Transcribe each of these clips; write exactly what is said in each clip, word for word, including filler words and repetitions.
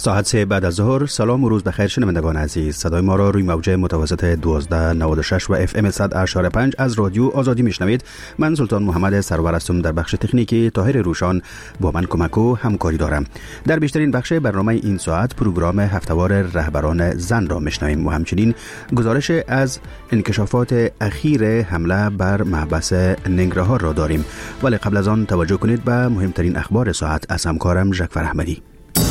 ساعت سه بعد از ظهر. سلام و روز بخیر شنوندگان عزیز. صدای ما را روی موج متوسط دوازده نود و شش و اف ام صد و پنج از رادیو آزادی میشنوید. من سلطان محمد سرور هستم. در بخش تکنیکی طاهر روشان با من کمک و همکاری دارم. در بیشترین بخش برنامه این ساعت پروگرام هفته‌وار رهبران زن را میشنویم و همچنین گزارش از انکشافات اخیر حمله بر محبس ننگرهار را داریم. ولی قبل از آن توجه کنید به مهمترین اخبار ساعت از همکارم ژکفر احمدی.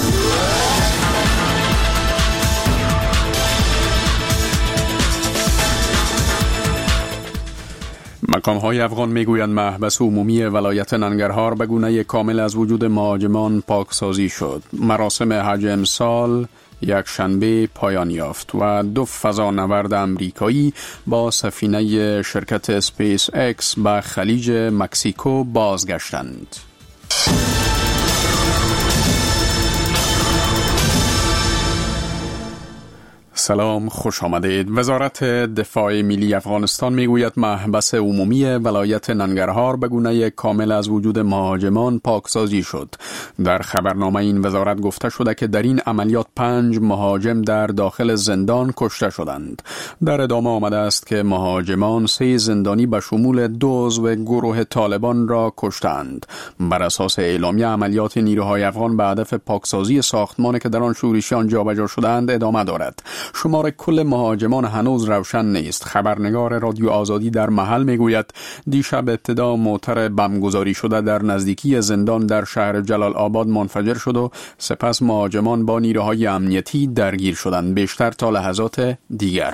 مقام‌های افغان میگویند محبس عمومی ولایت ننگرهار به گونه کامل از وجود مهاجمان پاکسازی شد. مراسم حج امسال یک شنبه پایان یافت و دو فضانورد امریکایی با سفینه شرکت اسپیس اکس به خلیج مکزیکو بازگشتند. سلام، خوش آمدید. وزارت دفاع ملی افغانستان میگوید محبس عمومی ولایت ننگرهار به گونه کامل از وجود مهاجمان پاکسازی شد. در خبرنامه این وزارت گفته شده که در این عملیات پنج مهاجم در داخل زندان کشته شدند. در ادامه آمده است که مهاجمان سه زندانی به شمول دو عضو گروه طالبان را کشتند. بر اساس اعلامیه عملیات نیروهای افغان به هدف پاکسازی ساختمان که در آن شورشیان جابجا شدند ادامه دارد. شمار کل مهاجمان هنوز روشن نیست. خبرنگار رادیو آزادی در محل میگوید دیشب ابتدا موتر بمبگذاری شده در نزدیکی زندان در شهر جلال آباد منفجر شد و سپس مهاجمان با نیروهای امنیتی درگیر شدند. بیشتر تا لحظات دیگر.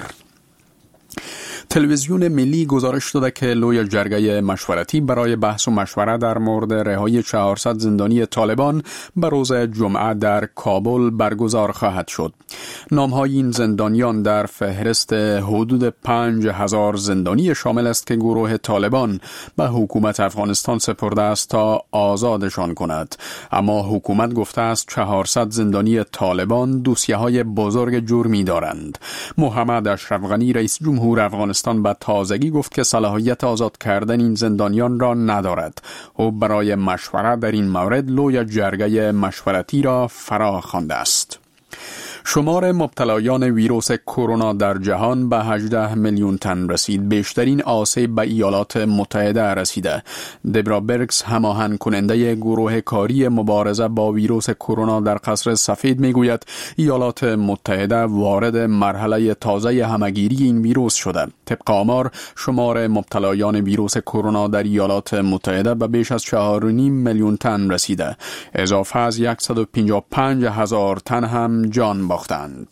تلویزیون ملی گزارش داده که لوی جرگه مشورتی برای بحث و مشوره در مورد رهایی چهارصد زندانی طالبان به روز جمعه در کابل برگزار خواهد شد. نام‌های این زندانیان در فهرست حدود پنج هزار زندانی شامل است که گروه طالبان به حکومت افغانستان سپرده است تا آزادشان کند. اما حکومت گفته است چهارصد زندانی طالبان دوسیه‌های بزرگ جرمی دارند. محمد اشرف غنی رئیس جمهور افغانستان به تازگی گفت که صلاحیت آزاد کردن این زندانیان را ندارد. او برای مشوره در این مورد لوی جرگه مشورتی را فرا خوانده است. شمار مبتلایان ویروس کرونا در جهان به هجده میلیون تن رسید. بیشترین آسیب به ایالات متحده رسیده. دبرا برکس، هماهنگ کننده گروه کاری مبارزه با ویروس کرونا در قصر سفید میگوید ایالات متحده وارد مرحله تازه همگیری این ویروس شده. طبق آمار شمار مبتلایان ویروس کرونا در ایالات متحده به بیش از چهار و نیم میلیون تن رسیده. اضافه از صد و پنجاه و پنج هزار تن هم جان باختند.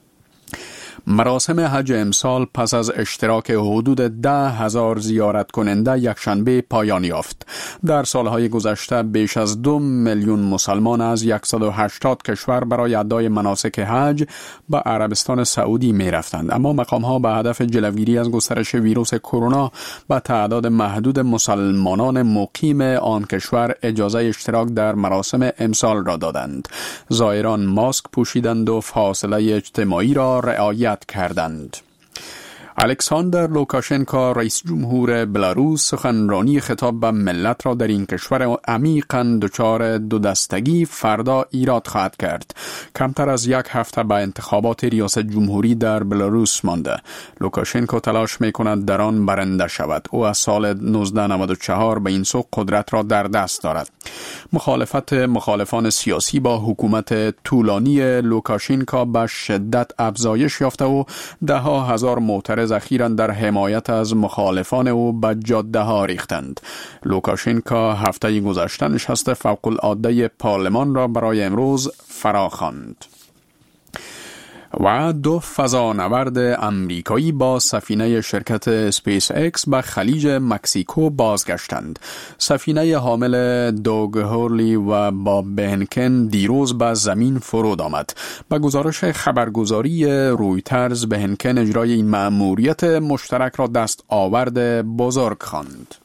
مراسم حج امسال پس از اشتراک حدود ده هزار زیارت کننده یک شنبه پایان یافت. در سالهای گذشته بیش از دو میلیون مسلمان از صد و هشتاد کشور برای ادای مناسک حج به عربستان سعودی می رفتند. اما مقام‌ها به هدف جلوگیری از گسترش ویروس کرونا به تعداد محدود مسلمانان مقیم آن کشور اجازه اشتراک در مراسم امسال را دادند. زائران ماسک پوشیدند و فاصله اجتماعی را رعایت کردند. الکساندر لوکاشنکو رئیس جمهور بلاروس سخنرانی خطاب به ملت را در این کشور عمیقاً دچار دو دستگی فردا ایراد خواهد کرد. کمتر از یک هفته به انتخابات ریاست جمهوری در بلاروس مانده. لوکاشنکو تلاش می‌کند در آن برنده شود. او از سال نوزده نود و چهار به این سو قدرت را در دست دارد. مخالفت مخالفان سیاسی با حکومت طولانی لوکاشنکو به شدت افزایش یافته و ده ها هزار معترض اخیراً در حمایت از مخالفان او به جاده ها ریختند. لوکاشنکو هفته گذشته نشست فوق العاده پارلمان را برای امروز فرا خواند. و دو فضانورد امریکایی با سفینه شرکت اسپیس اکس به خلیج مکزیکو بازگشتند. سفینه حامل دوگ هورلی و باب بهنکن دیروز به زمین فرود آمد. به گزارش خبرگزاری رویترز، بهنکن اجرای این مأموریت مشترک را دست آورد بزرگ خواند.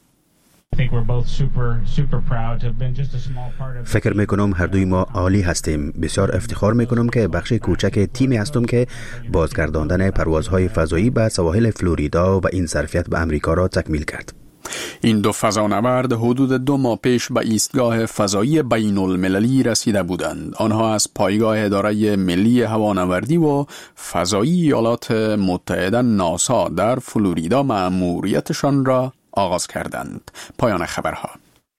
فکر میکنم هر دوی ما عالی هستیم. بسیار افتخار میکنم که بخش کوچک تیمی هستم که بازگرداندن پروازهای فضایی به سواحل فلوریدا و این ظرفیت به امریکا را تکمیل کرد. این دو فضانورد حدود دو ماه پیش به ایستگاه فضایی بین المللی رسیده بودند. آنها از پایگاه اداره ملی هوانوردی و فضایی ایالات متحده ناسا در فلوریدا مأموریتشان را آغاز کردند. پایان خبرها.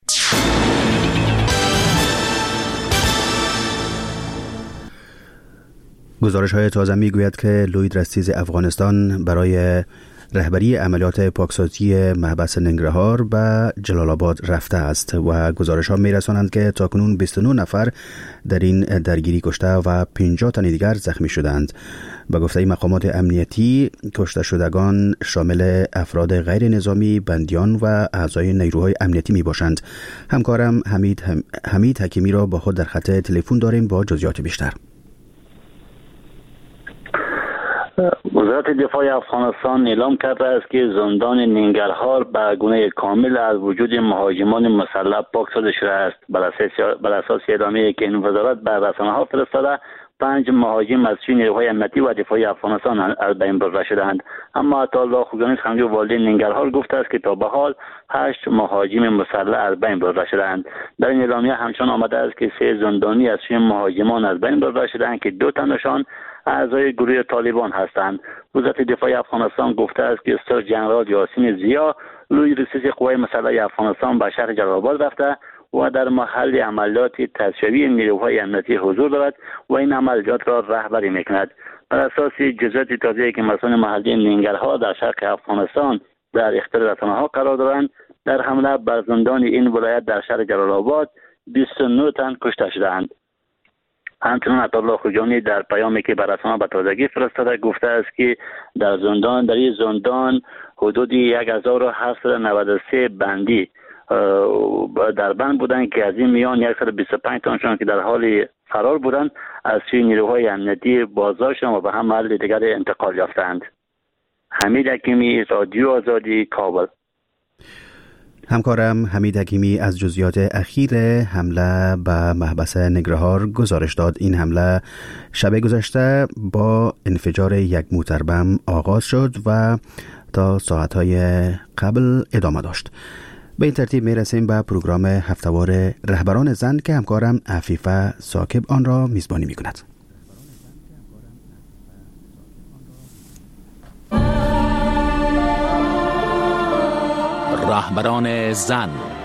گزارش های تازه می گوید که لوید رستیز افغانستان برای رهبری عملیات پاکسازی محبس ننگرهار به جلال آباد رفته است و گزارش ها می رسانند که تاکنون بیست و نه نفر در این درگیری کشته و پنجاه تن دیگر زخمی شدند. به گفته مقامات امنیتی کشته شدگان شامل افراد غیر نظامی، بندیان و اعضای نیروهای امنیتی می باشند. همکارم حمید, هم... حمید حکیمی را با خود در خط تلفن داریم با جزئیات بیشتر. وزارت دفاع افغانستان اعلام کرده است که زندان ننگرهار به گونه کامل از وجود مهاجمان مسلح پاک سازی شده است. بر اساس اعلامیه‌ای که این وزارت به رسانه‌ها فرستاده، پنج مهاجم از سوی نیروهای امنیتی و دفاعی افغانستان از بین برده شدند. اما عطاالله خوگانی سخنگوی والی ننگرهار گفته است که تا به حال هشت مهاجم مسلح از بین برده شدند. در این اعلامیه همچنان آمده است که سه زندانی از سوی مهاجمان از بین برده شدند که دو تنشان اعضای گروه طالبان هستند. وزارت دفاع افغانستان گفته است که استاد جنرال یاسین زیا لوی رئیس قوای مسلح افغانستان به شهر جلال آباد رفته و در محل عملیات تصفیه‌ای نیروهای امنیتی حضور دارد و این عملیات را رهبری میکند. بر اساس جزئیات تازه‌ای که مسئولان محلی ننگرهار در شرق افغانستان در اختیار رسانه‌ها قرار دارند، در حمله بر زندان این ولایت در شهر جلال آباد بیست و نه تن کشته شدند. همچنین عطاالله خوجانی در پیامی که بر رسانه‌ها به تازگی فرستاده گفته است که در زندان در این زندان حدود یک هزار و هفتصد و نود و سه بندی در بند بودند که از این میان صد و بیست و پنج تنشان که در حال فرار بودند از سوی نیروهای امنیتی بازداشت شدند و به هم محل دیگر انتقال یافتند. حمید حکیمی، رادیو آزادی، کابل. همکارم حمید حکیمی از جزئیات اخیر حمله به محبس ننگرهار گزارش داد. این حمله شب گذشته با انفجار یک موتربم آغاز شد و تا ساعتهای قبل ادامه داشت. به این ترتیب می رسیم به پروگرام هفته‌وار رهبران زن که همکارم عفیفه ثاقب آن را میزبانی می کند. رهبران زن.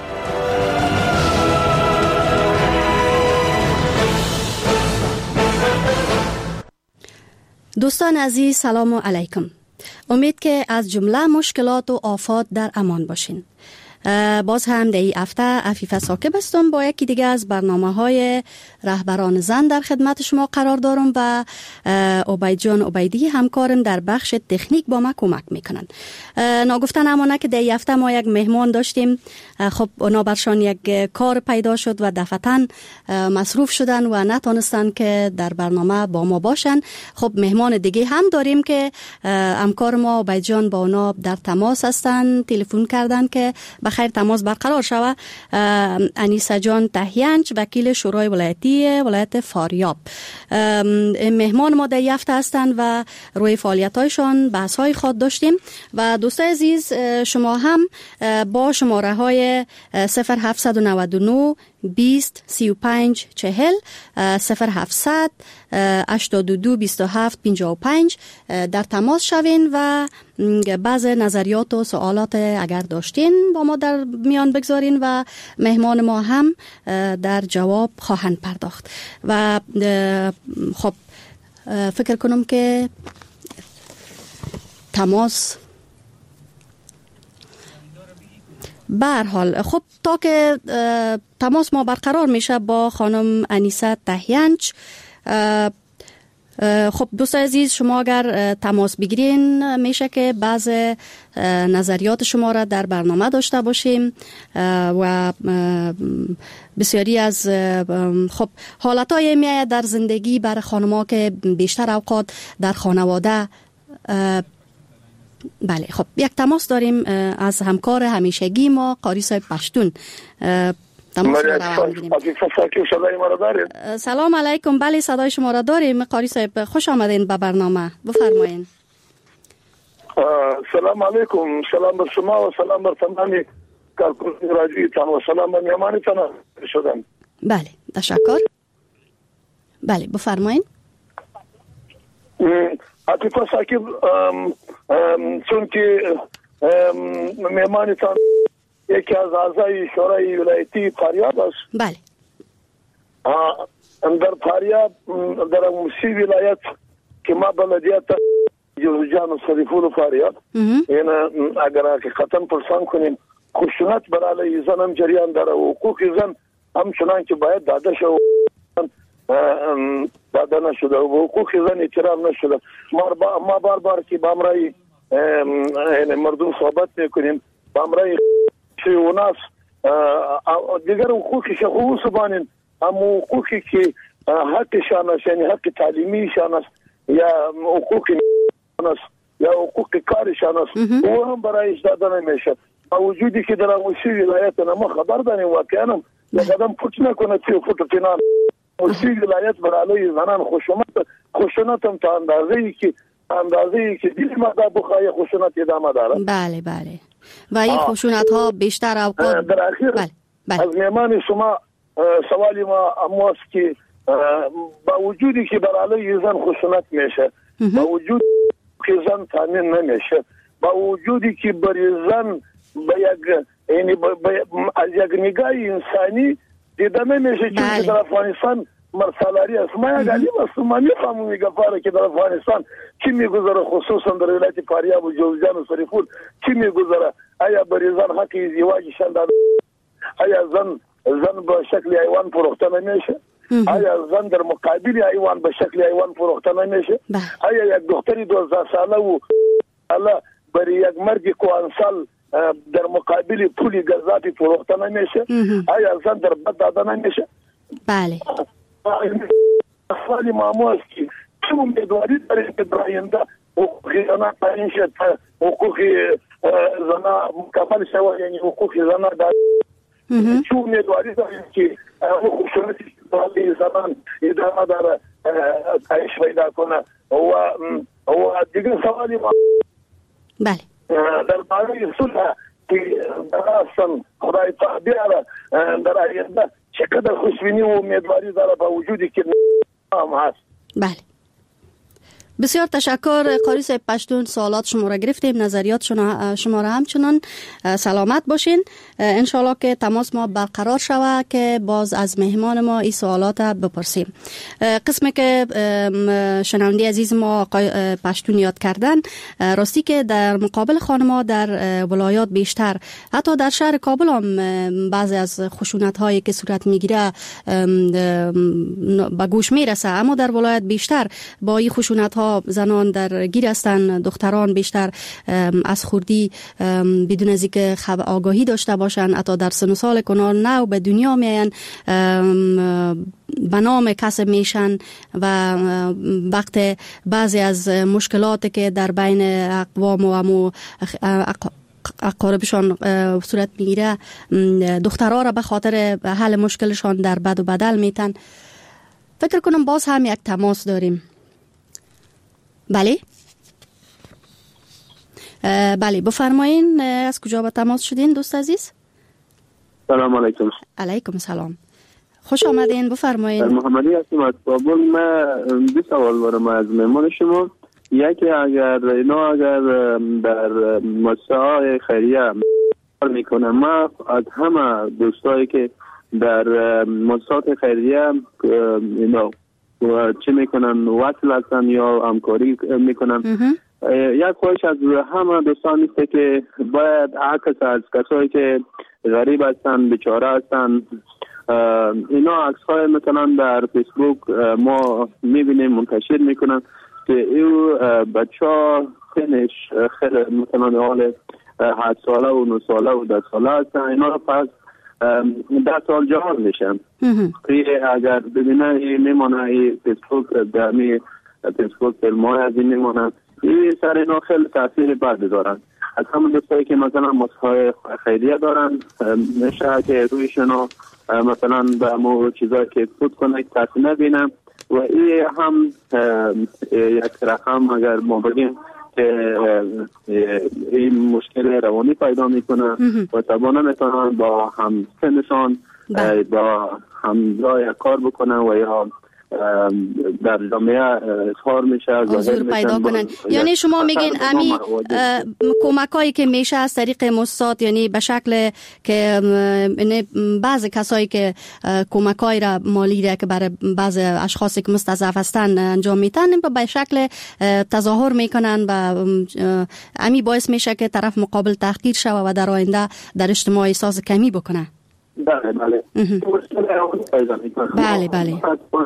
دوستان عزیز، سلام علیکم. امید که از جمله مشکلات و آفات در امان باشین. باز هم در این هفته عفیفه ثاقب هستم با یکی دیگه از برنامه های رهبران زن در خدمت شما قرار دارم و عبید جان عبیدی همکارم در بخش تکنیک با ما کمک میکنن. ناگفتن امانه که در این هفته ما یک مهمان داشتیم، خب اونا برشان یک کار پیدا شد و دفعتاً مصروف شدن و نتونستن که در برنامه با ما باشن. خب مهمان دیگه هم داریم که همکار ما عبید جان با اونا در تماس هستن، تلفن کردن که خیر تماس برقرار شود. انیسه جان تهیانچ، وکیل شورای ولایتی ولایت فاریاب، مهمان ما در هفته هستند و روی فعالیت‌هایشان بحث‌های خود داشتیم. و دوستان عزیز، شما هم با شماره های صفر هفتصد و نود و نه بیست سی و پنج چهل صفر هفتصد هشتاد و دو بیست و هفت پنجاه و پنج در تماس شوین و بعض نظریات و سوالات اگر داشتین با ما در میان بگذارین و مهمان ما هم در جواب خواهند پرداخت. و خب فکر کنم که تماس به هر حال خب تا که تماس ما برقرار میشه با خانم انیسه تهیانچ. خب دوست عزیز، شما اگر تماس بگیرین میشه که بعض نظریات شما را در برنامه داشته باشیم و بسیاری از خب حالتهای میآید در زندگی برای خانم‌ها که بیشتر اوقات در خانواده. بله، خب یک تماس داریم از همکار همیشگی ما قاری صاحب پشتون. سلام علیکم. بله صدای شما را داریم قاری صاحب، خوش آمدین به برنامه، بفرمایین. سلام علیکم، سلام بر شما و سلام بر تمامی کارکنان رادیویتان و سلام به میهمانتان شدم. بله تشکر. بله بفرمایید. عاطفه ساکب چون که میهمانتان یکی از اعضای شورای ولایتی فاریاب است. بله. در فاریاب در موسی ولایت که ما بلدیت جوزجان شریفون فاریاب این اگر حقیقتا پرسان کنیم خشونت برای زن هم جریان داره و حقوق زن همچنان که باید داده شد داده نشده و حقوق زن احترام نشده. ما بار بار که با امرای مردم صحبت میکنیم با امرای و ناس دیگر حقوق شخص بانین هم حقوقی که حقشان است یعنی حق تعلیمیشان است یا حقوق است یا حقوق کارشان است و هم برایش داده نمیشه. با وجودی که در موسی ولایت ما خبر داریم واقعا قدم پوچ نکنه چی فوت تنان موسی ولایت برای زنان خشونت خشونت هم تا اندازه‌ای که اندازه‌ای که دل ما دا بخواه خشونت ادامه داره. بله بله و این خشونت ها بیشتر اوقات در اخیر بله. بله. از میهمان شما سوالی ما امواست که با وجودی که برای زن خشونت میشه با وجودی که زن تامین نمیشه با وجودی که برای زن با یک یعنی از یک نگاه انسانی دیده نمیشه چون که در افغانستان مرسالاری است. ما یک علیم است ما میفهمم میگفاره که در افغانستان چی میگذاره خصوصا در ولایت فاریاب و جوزجان و شریفون چی میگذاره. آیا برای زن حق ازدواجشان داده؟ آیا زن زن به شکل حیوان فروخته نمیشه؟ آیا زن در مقابل حیوان به شکل حیوان فروخته نمیشه؟ آیا یک دختری دوازده ساله و الله برای یک مرد کهنسال در مقابل پولی گزافی فروخته نمیشه؟ آیا زن در بد داده نمیشه؟ بله. سوالی معمول است که چه امیدواری داریم که در آینده حقوقی زنان تعیین شد حقوقی زنان مکمل شود یعنی حقوقی زنان در چه امیدواری داریم که خشونتی برای زنان ادامه داره تعیین پیدا کنه و دیگر سوالی معمول بله در باره صلح که در اصلا خدای تعبیره در آینده چقدر خوشبینی و امیدواری داره با وجودی که هم هست. بله بسیار تشکر قاری صاحب پشتون. سوالات شما را گرفتیم، نظریات شما را همچنان. سلامت باشین. انشالله که تماس ما برقرار شوه که باز از مهمان ما این سوالات بپرسیم. قسمی که شنونده عزیز ما پشتون یاد کردن راستی که در مقابل خانما در ولایات بیشتر حتی در شهر کابل هم بعضی از خشونت هایی که صورت میگیره به گوش میرسه، اما در ولایت بیشتر با این خشونت ها زنان در گیر هستند، دختران بیشتر از خوردی بدون از اینکه آگاهی داشته باشند حتی در سن و سال کنار نو به دنیا میاین به نام کسب میشن و وقت بعضی از مشکلاتی که در بین اقوام و امو اقاربشان صورت میگیره دخترها را به خاطر حل مشکلشان در بد و بدل میتن. فکر کنم باز هم یک تماس داریم. بله بله بفرمایین از کجا به تماس شدین دوست عزیز؟ سلام علیکم. علیکم سلام، خوش آمدین. بفرمایین. محمدی هستم از کابل. من دو سوال دارم از مهمان شما. یکی اگر اینا اگر در مؤسسه‌های خیریه کار میکنه، ما از همه دوستایی که در مؤسسات خیریه اینا و چه میکنن وصل هستن یا همکاری میکنن، یک خواهش از همه دوستان نیسته که باید عکس از کسایی که غریب هستن بیچاره هستن اینا عکس های مثلا در فیسبوک ما میبینیم منتشر میکنن که ایو بچه ها سنش خیلی مثلا حال هشت ساله و نه ساله و ده ساله هستن، اینا رو پس ده سال جهان میشن. اگر ببینه ای میمانه ای فیسبوک در می فیسبوک فیلم های از این میمانه، این سر اینا خیلی تاثیر بد دارن. از همون دوستایی که مثلا مصحای خیریه دارن میشه که رویشون مثلا به مو چیزایی که فوت کنه تاثیر نبینم و این هم یک رقم اگر ما بگیم که این مشکل روانی پیدا میکنه و طبعا نمیتونن با هم سنشان با همراه کار بکنن و یا در جامعه اظهار میشه حضور پیدا کنن. یعنی شما میگین امی کمکایی که میشه از طریق مؤسسات، یعنی به شکل که بعض کسایی که کمکای را مالی را که برای بعض اشخاصی که مستضعف هستند انجام میتن به شکل تظاهر میکنن و امی باعث میشه که طرف مقابل تحقیر شوه و در آینده در اجتماع احساس کمی بکنه. بله بله بله بله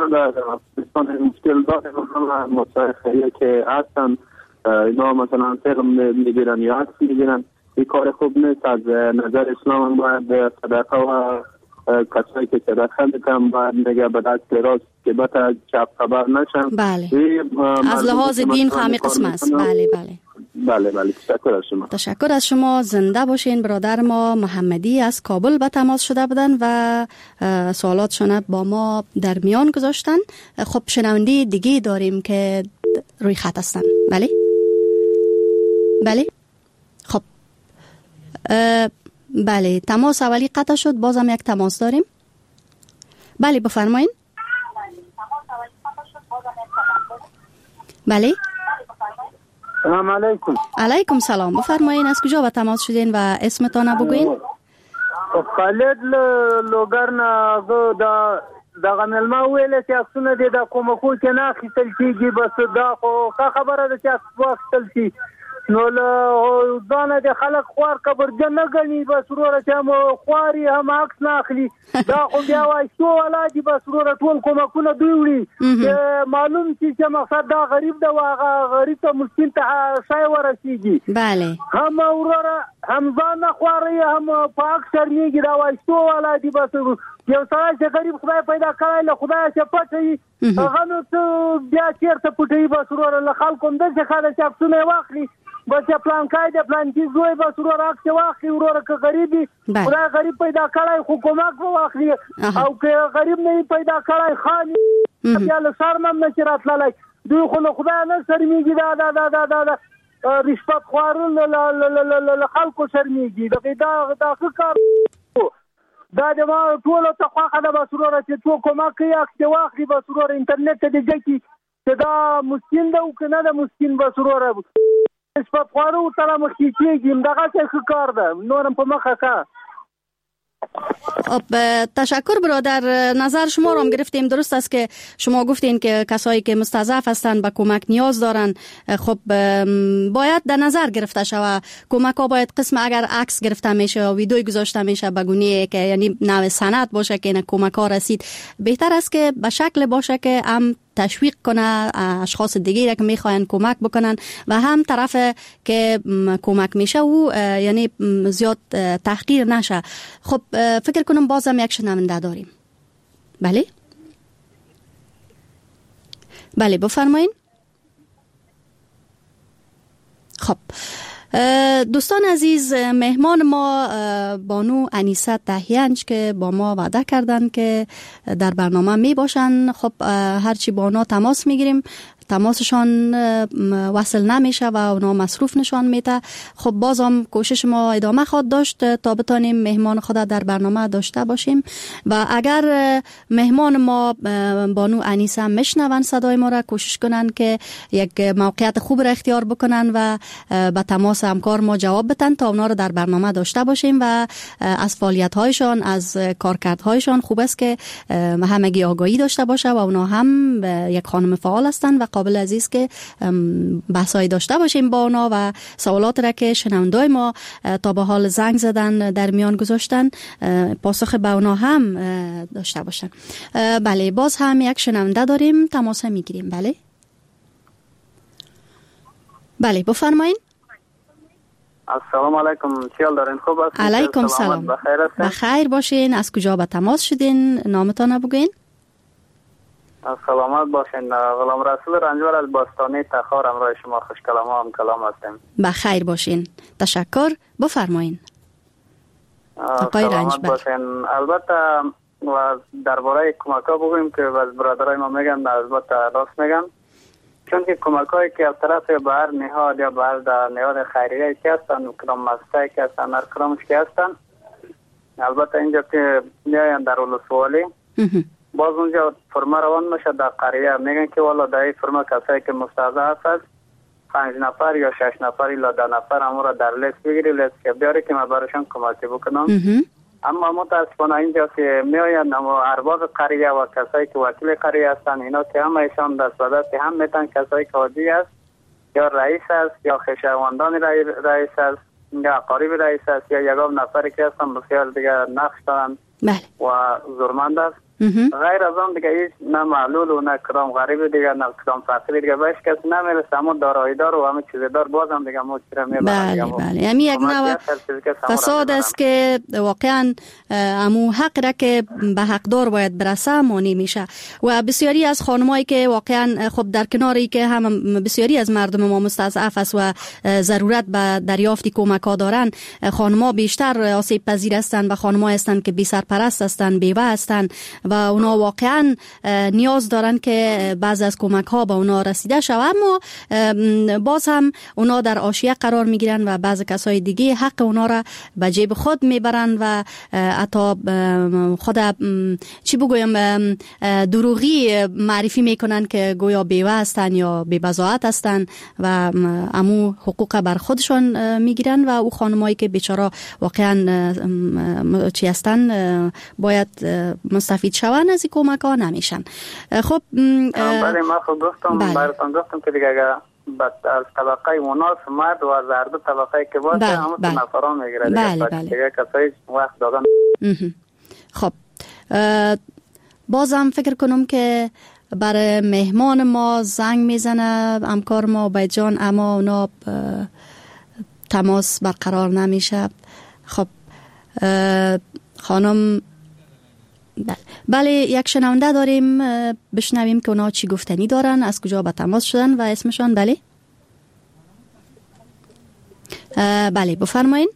مشکل داره هم مصرفی که هستن اینا مثلا فیلم میگیرن یا عکس میگیرن، این کار خوب نیست. از نظر اسلام باید صدقه و کسایی که صدقه میکنن باید نگه به دست راست که بتا چپ خبر نشن. بله از لحاظ دین خواهمی قسم است. بله بله بله بله تشکر از شما. تشکر از شما. زنده باشین. برادر ما محمدی از کابل به تماس شده بودن و سوالاتشون با ما در میان گذاشتن. خب شنونده دیگه داریم که روی خط هستن. بله بله خب بله تماس اولی قطع شد، بازم یک تماس داریم. بله بفرمایین. بله سلام علیکم. علیکم سلام. بفرمایین از کجا به تماس شدین و اسمتان بگوین؟ خالد لوګرنا دا دغه ملما ویل چې اکسونه دي د کومکو کې نه اخیستل کېږي، بس دا خو خبره ده چې اخیستل شي نو له ځانه د خلک خوار کبرجن نه ګڼي، بس وروره چې هم خواري هم عکس نه اخلي. دا خو بیا وایي شو والا دي، بس وروره ټول کومکونه دوی وړي چې معلوم شي چې مقصد دا غریب ده و هغه غریب ته مسکین ته شی ورسېږي. بله هم وروره هم ځان نه خواري هم په عکس شرمېږي. دا وایي شو والا دي، بس یو سړی چې غریب خدای پیدا کړی له خدایه چې پټوي هغه نو څه بیا چېرته پټوي. بس وروره له خلکو همداسې ښه ده چې عکسونه یې واخلي، بس یا پلانکای د پلانکي زوی بس وروره عکس یې واخلي. وروره که غریب وي خدای غریب پیدا کړی خو کومک به واخلي، او که غریب نه پیدا کړی خالي بیا له شرم هم نشي راتللی. دوی خو له خدایه نه شرمېږي، دا دا دا دا دا دا رشوت خوارون له خلکو شرمېږي. دغې دا دا ښه کار دا د ما ټولو ته خوښه ده. بس وروره چې څوک کومک کوي عکس یې واخلي، بس وروره انټرنېټ ته دې ګټي چې دا مسکین ده او که نه ده مسکین، بس وروره رشوت خوارو ورسره مخکې کېږي. همدغسې ښه کار ده، نور هم په مخه که. تشکر برادر. نظر شما رو هم گرفتیم. درست است که شما گفتین که کسایی که مستضعف هستند به کمک نیاز دارن. خب باید در نظر گرفته شود. کمک ها باید قسم اگر عکس گرفته میشه و ویدیوی گذاشته میشه به گونه که یعنی نوع سند باشه که این کمک ها رسید، بهتر است که به شکل باشه که هم تشویق کنه اشخاص دیگه را که میخواین کمک بکنن و هم طرف که کمک میشه و یعنی زیاد تحقیر نشه. خب فکر کنم بازم یک شنونده داریم. بله بله بفرمایین. خب دوستان عزیز، مهمان ما بانو انیسه تهیانج که با ما وعده کردن که در برنامه می باشن. خب هرچی با اونا تماس میگیریم تماسشان وصل نمیشه و اونا مصروف نشان میده. خب بازم کوشش ما ادامه خواهد داشت تا بتانیم مهمان خود در برنامه داشته باشیم و اگر مهمان ما بانو انیسه میشنون صدای ما را، کوشش کنن که یک موقعیت خوب را اختیار بکنن و به تماس همکار ما جواب بدن تا اونا را در برنامه داشته باشیم و از فعالیت هایشان از کارکردهایشان خوب است که همگی آگاهی داشته باشه و اونا هم یک خانم فعال هستند و قابل عزیز که بحثایی داشته باشیم با اونا و سوالات را که شنوندای ما تا به حال زنگ زدن در میان گذاشتن پاسخ به اونا هم داشته باشن. بله باز هم یک شنونده داریم، تماس میگیریم. بله بله بفرمایین. السلام علیکم، چیال دارین؟ خوب هستین؟ علیکم سلام. بخیر هستین؟ بخیر باشین. از کجا به تماس شدین؟ نامتان بگوین. سلامت باشین. غلام رسول رنجور از باستانی تخار امرای شما خوش کلام هم کلام هستیم. بخیر باشین. تشکر. بفرمایین. آقای رنج باشین. البته درباره کمک ها بگویم که از برادرای ما میگن، البته راست میگن چون که کمک‌هایی که از طرف بهر نهاد یا بهر نهاد خیریه که هستن، کدام مسته که هستن، هر کدامش که هستن، البته اینجا که میاین در ولسوالی باز اونجا فرما روان میشه در قریه، میگن که والا در این فرما کسایی که مستضعف هست پنج نفر یا شش نفر یا ده نفر همون را در لیست بگیری، لیست که بیاری که من براشون کمکی بکنم. اما متاسفانه اینجا که میاین اما ارباب قریه و کسایی که وکیل قریه هستن، اینا که همه ایشان دست به دست هم میتن کسایی که حاجی است یا رئیس است یا خیشاوندان رئیس است یا اقارب رئیس است یا یگام نفری که هستن بسیار دیگه نقش دارن و زورمند است. غیر از آن دیگه هیچ نه معلول و نه کدام غریب دیگه نه کدام فقیر دیگه بهش کسی نمیرسه، اما دارایی دار و همه چیز دار بازم دیگه مجرم میبرن. بله بله، یعنی یک نوع فساد است که واقعا امو حق را که به حقدار باید برسه مانی میشه و بسیاری از خانمایی که واقعا خب در کناری که هم بسیاری از مردم ما مستضعف است و ضرورت به دریافت کمک ها دارن، خانم‌ها بیشتر آسیب پذیر هستند و خانم‌ها هستند که بی سرپرست هستند، بیوه هستند و اونا واقعا نیاز دارن که بعض از کمک ها به اونا رسیده شود، اما باز هم اونا در حاشیه قرار میگیرن و بعض کسای دیگه حق اونا را به جیب خود میبرن و حتی خود چی بگویم دروغی معرفی میکنن که گویا بیوه هستن یا بی‌بضاعت هستن و امو حقوق بر خودشان میگیرن و او خانمایی که بیچاره واقعا چی هستن باید مستفید شون از این کمک ها نمیشن. خب برای ما خود گفتم براتون گفتم که دیگه از طبقه مناس مرد و از هر دو طبقه که باشه همه تو نفران میگیره بله بله. دیگه کسایی وقت دادن. خب بازم فکر کنم که برای مهمان ما زنگ میزنه همکار ما بیجان، اما اونا تماس برقرار نمیشه. خب خانم بله. بله یک شنونده داریم، بشنویم که اونا چی گفتنی دارن، از کجا به تماس شدن و اسمشان. بله بله بفرمایین.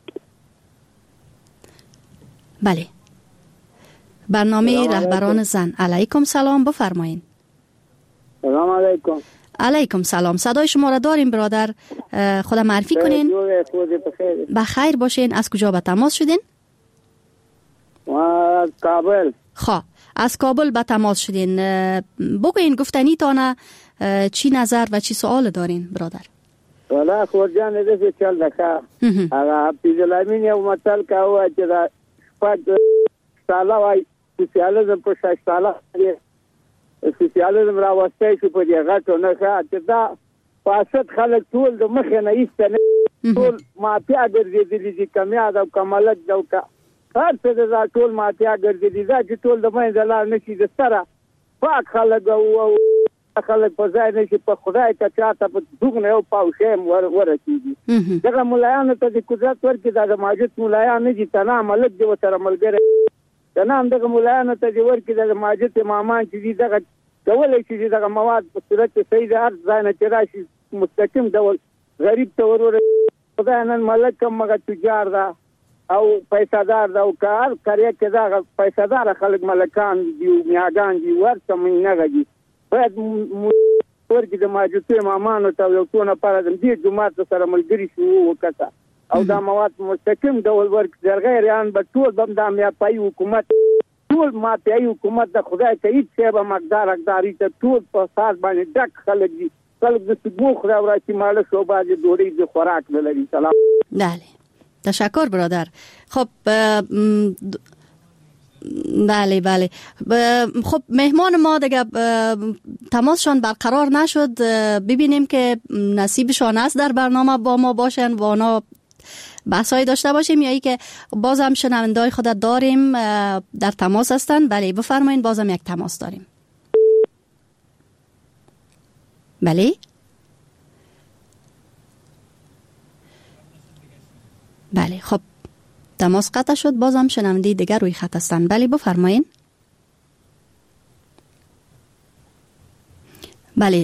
بله برنامه رهبران زن. علیکم سلام، بفرمایین. سلام علیکم. علیکم سلام، صدای شما را داریم برادر، خدا معرفی کنین. بخیر باشین. از کجا به تماس شدین؟ از کابل. خواه از کابل به تماس شدین، بگوین گفتنی تانه چی نظر و چی سوال دارین برادر؟ والا خورجان دې چل دکا هغه پیژلامین یو متل کاوه چې دا شپږ ساله وای سوسیالیزم په شش ساله سوسیالیزم راوستای شو په دې غټو نه ښه چې دا فاسد خلک ټول د مخې نه ایسته ټول مافیا ګرځېدلي دي، کمیاد او کمالک دوکا هر څه دا ټول مافیا ګرځېدلي دا چې ټول د منځه لار نشي د سره پاک خلک او خلک په ځای نشي په خدای ته چاته په دوغنه او پاوشم ورسېږي. دغه ملایانو ته د قدرت ورکړي، دا د ماجد ملایان نه دي، تنها ملک دی ورسره ملګری، تنها دغه ملایانو ته د ورکړي د ماجد امامان چې دي دغه کولی شي دغه مواد په صورت کې صحیح د هر ځای نه چې راشي مستقیم ډول غریب ته ور خدای نن ملک هم هغه تجار ده او پیسادار ده او کار کاریه کې دا پیسادار خلک ملکان دي او میاګان دي ورته مینه دي، باید ورګي د ماجد امامانو ته یو څونه پر دې جماعت سره ملګری شو وکړه او دا مواد مستقیم ډول ورک درغیر یان به ټول بم د امیا پای حکومت ټول ما پای حکومت د خدای ته هیڅ څه به مقدار اقداري ته ټول په ساز باندې ډک خلک دي، خلک د سګو خو راځي مال شو باندې دوړي د خوراک نه لري. سلام. بله تشکر برادر. خب بله بله خب مهمان ما دیگه تماسشان برقرار نشد، ببینیم که نصیبشان است در برنامه با ما باشن و اونا بحثایی داشته باشیم یا ای که بازم شنوندای خود داریم در تماس هستن. بله بفرمایین، بازم یک تماس داریم. بله بله خب تماس قطع شد، بازم شنونده دیگر روی خط هستن. بله بفرمایین. بله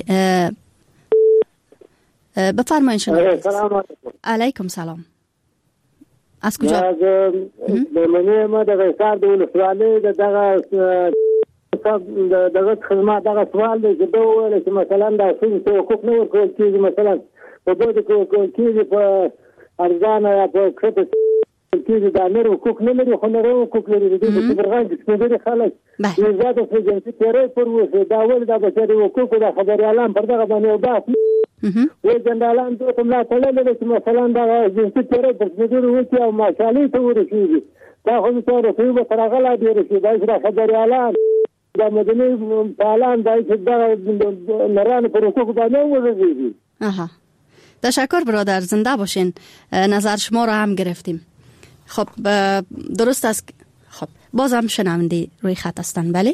بفرمایین شنونده. سلام علیکم سلام. از کجا؟ از بمنه ما د غیصار د ولسوالی د دغه صاحب دغه خدمات دغه سوال دی چې دوه ویل چې مثلا دا څنګه حقوق نه ورکول کېږي، مثلا په بده کې کېږي په ارزانه یا په کښته کېږي دا نور حقوق نه لري، خو نور حقوق لري. د دې په برغان کې څنګه خلک یې زیاته په جنسي تیرې پر وسه دا ول دا بشري حقوق د خبريالان پر دغه باندې او بحث وي جنرالان ته کوم لا تړلې چې مثلا دا جنسي تیرې پر څنګه وځي او ماشالي ته ورسیږي. دا خو څه راځي به تر هغه لا ډیر شي دا چې خبريالان دا مدني فعالان دا چې دا نران پر حقوق باندې ورزيږي. آها، تشکر برادر، زنده باشین. نظر شما را هم گرفتیم. خب درست است. خب بازم شنونده روی خط هستن. بله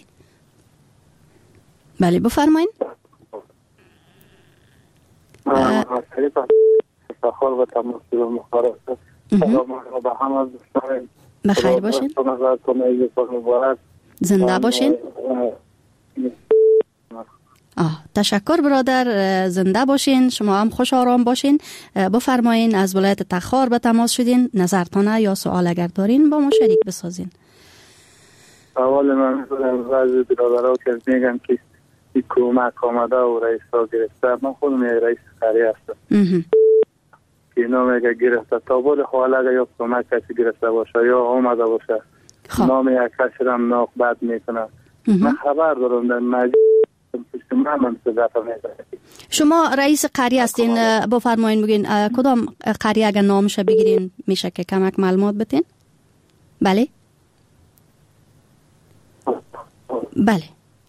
بله بفرمایین. بخیر باشین. زنده باشین. آه تشکر برادر، زنده باشین. شما هم خوش آرام باشین. بفرمایین. از ولایت تخار به تماس شدین. نظرتانه یا سوال اگر دارین با ما شریک بسازین. اول من بعضی برادرها که میگن که این کمک آمده و رئیس ها گرفته، من خودم یک رئیس خیریه هستم که اینا میگه گرفته تا بود حالا اگر یا کمک کسی گرفته باشه یا آمده باشه نام یک کسی را ناقبت میکنه. من خبر دارم در مجلس شما رئیس قریه هستین، بفرمایین بگین کدام قریه اگر نامش بگیرین میشه که کمک معلومات بتین؟ بله بله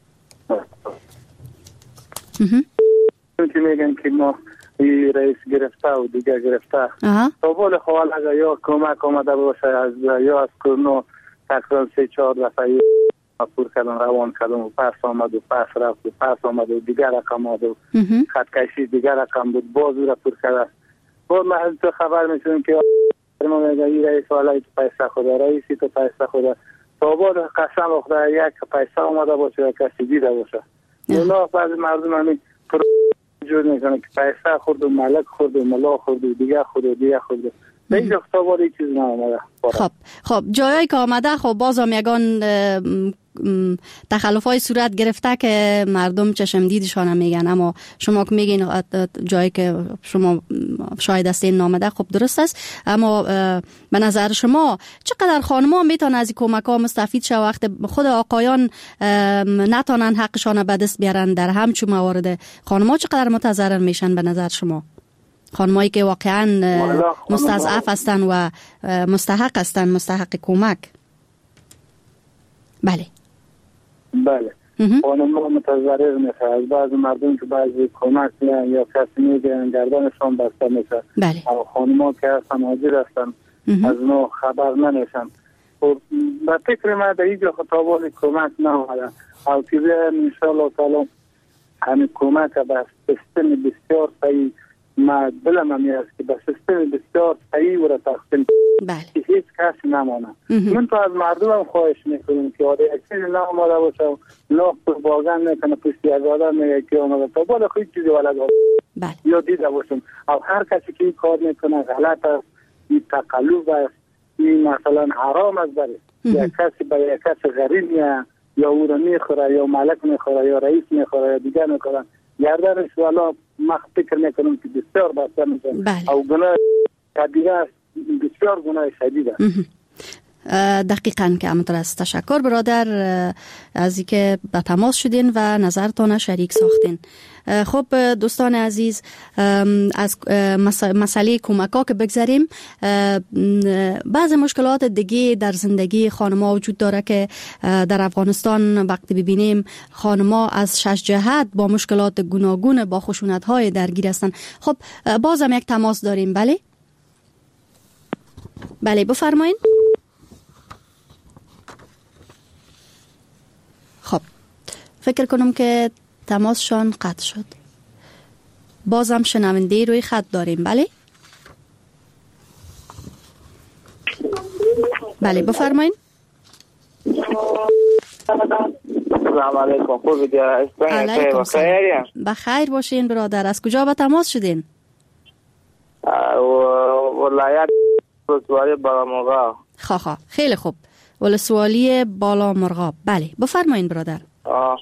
که میگن که ما رئیس گرفته و دیگه گرفته تا بول خوال اگر یا کمک آمده باشه از یا از کرنو تقریبا سه چهار دفعه پور کردن روان کردن و پس آمد و پس رفت و پس آمد و دیگر رقم آمد و خط کشی دیگر رقم بود باز او را پور کرده. با من تو خبر میشونم که ما میگه این رئیس والا تو پیسه خوده رئیسی تو پیسه خوده تا بعد قسم اخده یک پیسه آمده باشه یا کسی دیده باشه. اونا بعض مردم همین جور میکنه که پیسه خورد و ملک خورد و ملا خورد و دیگر خورد و دیگر خورد. اینجا خطاباری چیز نامده. خب خب جایی که آمده خب باز هم یگان تخلف های صورت گرفته که مردم چشم دیدشان هم میگن، اما شما که میگین جایی که شما شاید است این نامده خب درست است، اما به نظر شما چقدر خانم‌ها میتونن از این کمک ها مستفید شو وقت خود آقایان نتونن حقشان به دست بیارن در همچون موارد؟ خانم‌ها چقدر متضرر میشن به نظر شما؟ خانمایی که واقعا مستضعف هستن و مستحق هستن، مستحق کمک. بله بله خانم‌ها متضرر میشه از بعض مردم که بعضی کمک میان یا کسی میگن گردنشان بسته میشه. بله خانم‌ها که هستن حاضر هستن از نو خبر نمیشن. و به فکر من در اینجا خطابان کمک نماده او که انشاءالله تعالی همین کمک به سیستم بسیار صحیح ما دلم همی است که به سیستم بسیار صحیح و را تقسیم که هیچ کسی نمانه. من تو از مردم هم خواهش میکنم که آده یک چیزی ناماده باشه و لاخ پر باگن میکنه پشتی از آدم میگه که آمده تا بالا خیلی چیزی ولد آده یا دیده باشم او هر کسی که این کار میکنه غلط است، این تقلب است، این مثلا حرام است بره یا کسی برای یک کسی غریب یا یا او را میخوره یا ملک میخوره یا رئیس میخوره یا دیگر میخوره گردنش والا ما فکر میکنم که بسیار بسیار میکنم او گناه دیگه بسیار گناه شدید است. دقیقاً که همونطور است. تشکر برادر از اینکه به تماس شدین و نظرتان شریک ساختین. خب دوستان عزیز، از مسئله کمک‌ها که بگذاریم، بعض مشکلات دیگه در زندگی خانم‌ها وجود داره که در افغانستان وقتی ببینیم خانم‌ها از شش جهت با مشکلات گوناگون با خشونت‌های درگیر هستن. خب بازم یک تماس داریم. بله بله بفرمایید. خب فکر کنم که تماسشان قطع شد. بازم شنونده روی خط داریم. بله بله بفرمایید. سلام علیکم. خوبی دیگه؟ علیکم سلام. بخیر باشین برادر. از کجا به تماس شدین؟ ولایت ولسوالی بالا مرغاب. خواه خیلی خوب. ولسوالی بالا مرغاب. بله بفرمایید برادر. آه.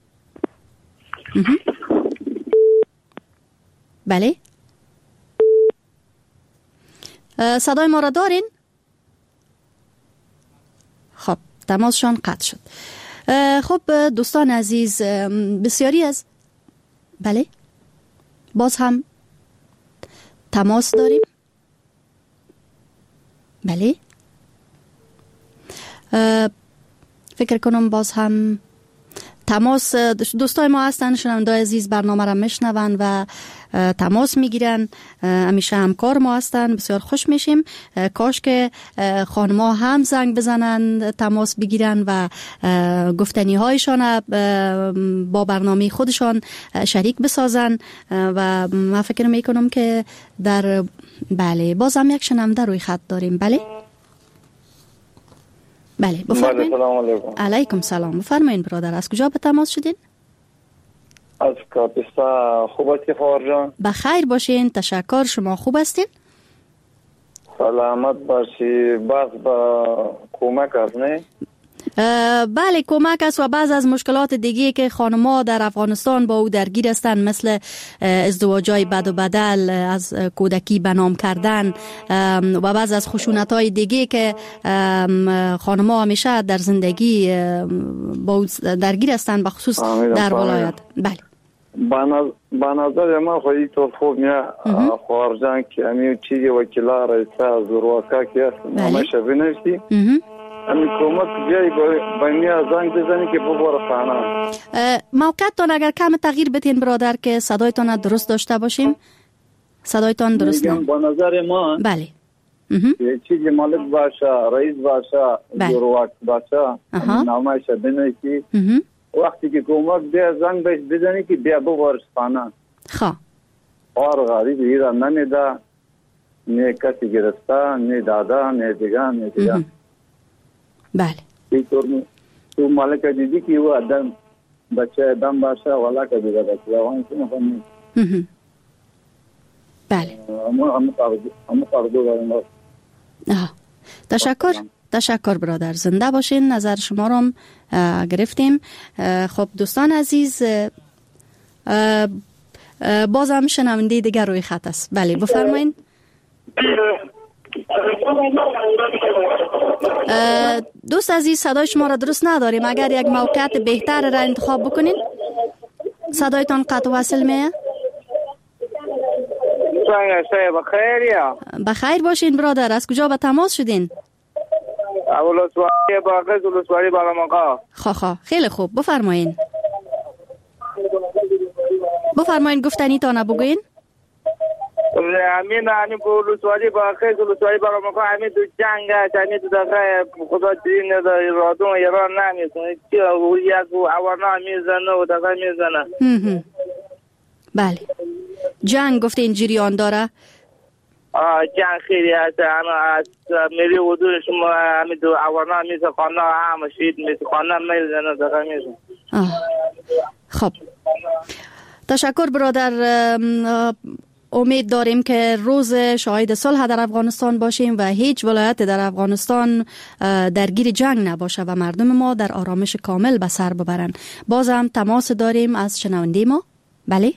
بله صدای ما را دارین؟ خب تماسشان قطع شد. خب دوستان عزیز، بسیاری از بله باز هم تماس داریم. بله فکر کنم باز هم تماس دوستای ما هستن، شنوندای عزیز برنامه را میشنون و تماس میگیرن، همیشه همکار ما هستن، بسیار خوش میشیم. کاش که خانما هم زنگ بزنن، تماس بگیرن و گفتنی هایشان با برنامه خودشان شریک بسازن و من فکر میکنم که در بله باز هم یک شنونده روی خط داریم. بله بله بفرمایید. سلام علیکم. علیکم سلام. بفرمایید برادر، از کجا به تماس شدین؟ از کاپیستا. خوب هستی خواهر جان؟ بخیر باشین، تشکر. شما خوب هستین؟ سلامت باشی. باز با کمک است نه؟ بله کمک است و بعض از مشکلات دیگه که خانم‌ها در افغانستان با او درگیر هستند، مثل ازدواج‌های بد و بدل، از کودکی به نام کردن و بعض از خشونت‌های دیگه که خانم‌ها همیشه در زندگی با او درگیر هستند، به خصوص در ولایت. بله به نظر من خواهی تو خوب میه خواهر جان که همی چیزی وکیلا رئیسه زورواکا که هست همشه بنوشتی امی کمک بیایی با میا زنگ بزنی که بباره خانه. موقعتان اگر کم تغییر بتین برادر که صدایتان درست داشته باشیم. صدایتان درست نه. با نظر ما بله یه چیزی مالک باشه، رئیس باشه، زورواک باشه، نامش بنوشتی، وقتی که کمک بیا زنگ بهش بزنی که بیا ببارش خانه. خواه اور غریب ایرا نمیده، نه کسی گرفته، نه داده، نه دیگه، نه دیگه. بله تو مالک دیدی که او آدم بچه آدم باشه والا که دیگه بچه دوانی که نفهمی. بله همه پردو داریم. تشکر تشکر برادر، زنده باشین. نظر شما رو گرفتیم. خب دوستان عزیز، بازم شنونده دیگر روی خط است. بله بفرمایید. دوست عزیز صدای شما را درست نداریم، اگر یک موقعیت بهتر را انتخاب بکنین. صدایتان قطع وصل میه. بخیر یا بخیر باشین برادر، از کجا به تماس شدین؟ اولسواری باقی اولسواری بالامقا. خواه خواه خیلی خوب، بفرمایین بفرمایین گفتنی تا نبگوین. همین همین اولسواری باقی اولسواری بالامقا همین دو جنگ هست، همین دو دقیقه خدا چیزی نداری، رادون ایران نمیسونه چی او یک اوانا میزنه و دقیقه میزنه. بله جنگ گفتین جریان داره؟ آه جنگ خیلی هست. اما از میری حدود شما همین دو اوانا میزه خانه همه شید میزه خانه میزنه دقیقه میزنه. خب تشکر برادر. امید داریم که روز شاهد صلح در افغانستان باشیم و هیچ ولایت در افغانستان درگیر جنگ نباشه و مردم ما در آرامش کامل به سر ببرن. بازم تماس داریم از شنونده ما. بله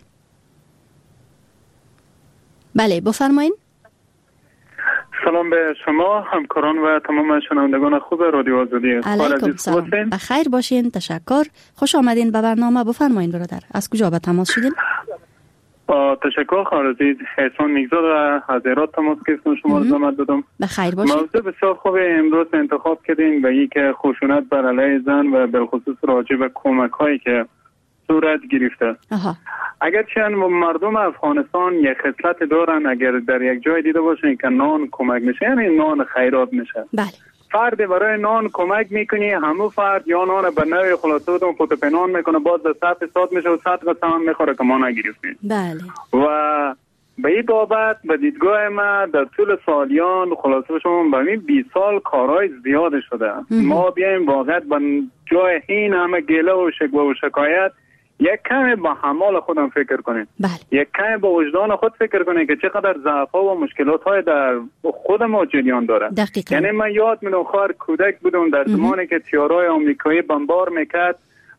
بله بفرمایین. سلام به شما همکاران و تمام شنوندگان خوب رادیو آزادی. علیکم سلام. بخیر باشین، تشکر. خوش آمدین به برنامه. بفرمایین برادر، از کجا به تماس شدین؟ تشکر خواهر عزیز. حسان میگزاد و از ایراد تماس گرفتم، شما رو زحمت دادم. بخیر باشین. موضوع بسیار خوب امروز انتخاب کردین و یک خشونت بر علیه زن و بالخصوص راجع به کمک هایی که صورت گرفته. آها. اگر چند مردم افغانستان یک خصلت دارن، اگر در یک جای دیده باشین که نان کمک میشه، یعنی نان خیرات میشه. بله. فرد برای نان کمک میکنی، همون فرد یا نان به نوع خلاصه و فوتوپنان میکنه، باز به صد فیصد میشه و صد قسم هم میخوره که ما نگرفتیم. بله. و به این بابت به دیدگاه ما در طول سالیان خلاصه شما به این بیست سال کارهای زیاد شده. ما بیایم واقعا به جای این همه گله و شکوه و شکایت یک کمی با حمال خودم فکر کنیم. بله. یک کمی با وجدان خود فکر کنیم که چقدر ضعف‌ها و مشکلات های در خود ما جریان داره. دقیقا. یعنی من یاد میدونم خواهر کودک بودم در زمانی که تیارای آمریکایی بمبار میکرد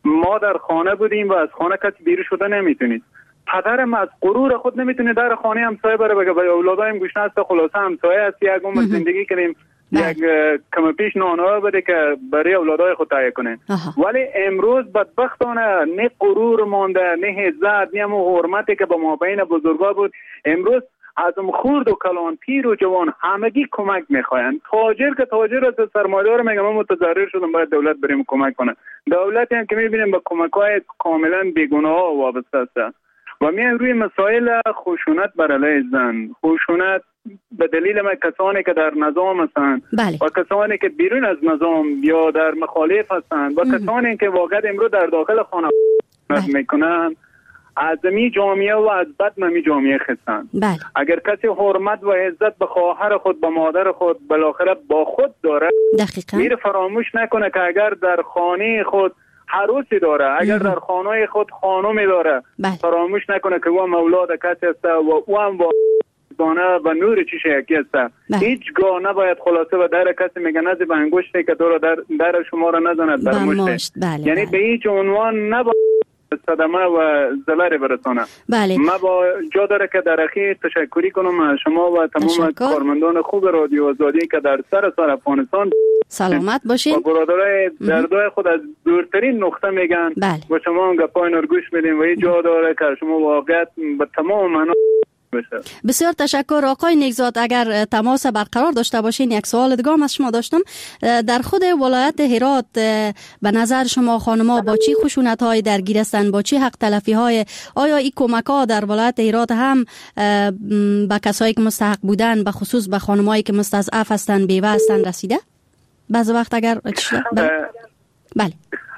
ما در خانه بودیم و از خانه کسی بیرون شده نمیتونید. پدرم از غرور خود نمیتونه در خانه همسایه بره بگه به اولادایم گوشنه است، خلاصه همسایه است، یک عمر زندگی کنیم، یک کم پیش نانها بده که برای اولادای خود تهیه کنه. ولی امروز بدبختانه نه غرور مانده، نه عزت، نه حرمتی که به مابین بزرگا بود. امروز از خورد و کلان، پیر و جوان همگی کمک میخواین. تاجر که تاجر است، سرمایه‌دار میگه من متضرر شدم باید دولت بریم کمک کنه. دولتی هم که میبینیم به کمک‌های کاملا بیگناه وابسته است. و میان روی مسائل خشونت بر علیه زن، خشونت به دلیل ما کسانی که در نظام هستند و کسانی که بیرون از نظام یا در مخالف هستند و کسانی که واقعا امروز در داخل خانواده میکنن، از می جامعه و از بد می جامعه خستند. اگر کسی حرمت و عزت به خواهر خود، به مادر خود، بالاخره با خود داره، میره فراموش نکنه که اگر در خانه خود عروسی داره، اگر در خانه خود خانمی داره، فراموش نکنه که او مولاد کسی است و او هم با دانه و نور چیش یکی است. هیچگاه نباید خلاصه و در کسی میگه نزد به انگشتی که تو را در, در شما را نزند بر مشت. بله یعنی بله. به هیچ عنوان نباید صدمه و ضرر برسانه. بله. ما با جا داره که در اخیر تشکری کنم از شما و تمام کارمندان خوب رادیو آزادی که در سر سر افغانستان سلامت باشین. و برادرای دردای خود از دورترین نقطه میگن. بله. و شما هم گپای نرگوش میدین و این جا داره که شما واقعیت به تمام معنا بشه. بسیار تشکر آقای نیکزاد. اگر تماس برقرار داشته باشین یک سوال دیگه هم از شما داشتم. در خود ولایت هرات به نظر شما خانم‌ها با چی خشونت‌های درگیر هستند، با چی حق تلفی‌های، آیا این کمک‌ها در ولایت هرات هم به کسایی که مستحق بودن، به خصوص به خانم‌هایی که مستضعف هستند، بیوه هستند رسیده؟ بعض وقت اگر بله, بله.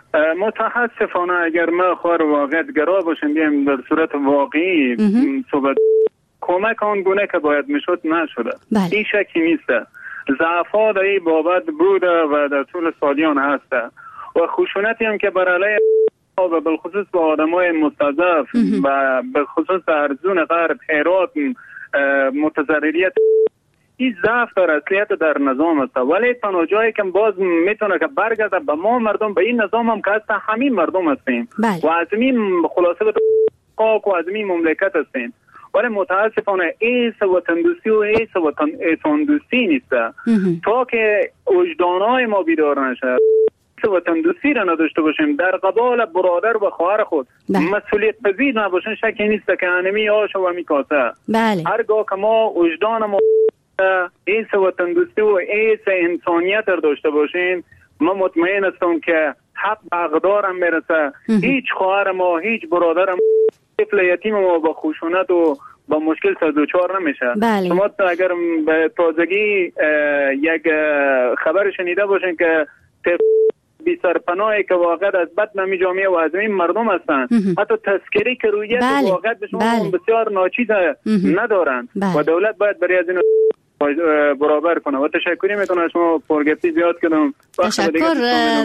متاسفانه اگر ما خواهر واقعیت گرا باشیم بیایم در صورت واقعی صحبت، کمک آن گونه که باید میشد نشده. بله. این شکی نیست. ضعف‌ها در این بابت بوده و در طول سالیان هسته و خشونتی هم که بر علیه و بالخصوص با آدمای مستضعف و بالخصوص ارزون غرب هرات متضرریت، این ضعف در اصلیت در نظام است. ولی تنها جایی که باز میتونه که برگرده به ما مردم، به این نظام هم که هست همین مردم هستیم. بله. و از این خلاصه به قاق و از این مملکت هستیم. ولی متاسفانه ایس و تندوسی و ایس و تندوسی نیست. تا که وجدانهای ما بیدار نشه، ایس و تندوسی را نداشته باشیم، در قبال برادر و خواهر خود مسئولیت پذیر نباشیم، شکی نیست که انمی آش و همی کاسه. بله. هرگاه که ما وجدان ما ایس و تندوسی و ایس انسانیت را داشته باشیم، ما مطمئن هستم که حق به اقدار هم میرسه. هیچ خواهر ما، هیچ برادر ما، طفل یتیم ما با خشونت و با مشکل سر دوچار نمیشه. بله. شما اگر به تازگی یک خبر شنیده باشین که بی سرپناهی که واقعا از بدنامی جامعه و از این مردم هستن، حتی تذکری که رویت بله. واقعا به شما بله. بسیار ناچیز ندارن. بله. و دولت باید برای از این برابر کنه. و تشکری میکنم شما پرگفتی زیاد کردم. تشکر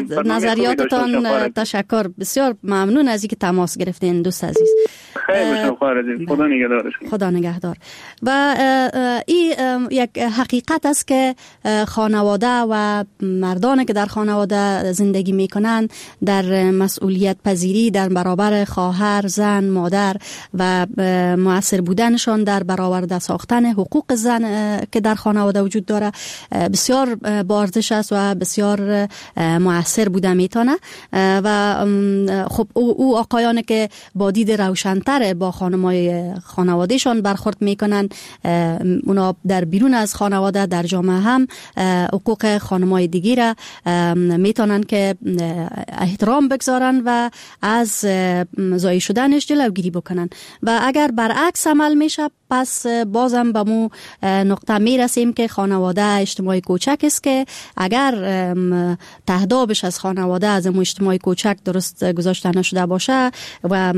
نظریاتتان. تشکر بسیار ممنون از اینکه تماس گرفتین دوست عزیز. خیلی باشم خواهر عزیز. خدا نگهدار. خدا نگهدار. و این یک حقیقت است که خانواده و مردانی که در خانواده زندگی میکنن در مسئولیت پذیری در برابر خواهر، زن، مادر و مؤثر بودنشان در برآورده ساختن حقوق زن که در خانواده وجود داره بسیار با ارزش است و بسیار مؤثر بوده میتونه. و خب او, او آقایان که با دید روشن‌تر با خانمای خانوادهشان برخورد میکنن، اونا در بیرون از خانواده در جامعه هم حقوق خانمای دیگه را میتونن که احترام بگذارن و از ضایع شدنش جلوگیری بکنن. و اگر برعکس عمل میشه پس بازم به مو نقطه میرسیم که خانواده اجتماعی کوچک است که اگر تهدابش از خانواده از مو اجتماعی کوچک درست گذاشته نشده باشه و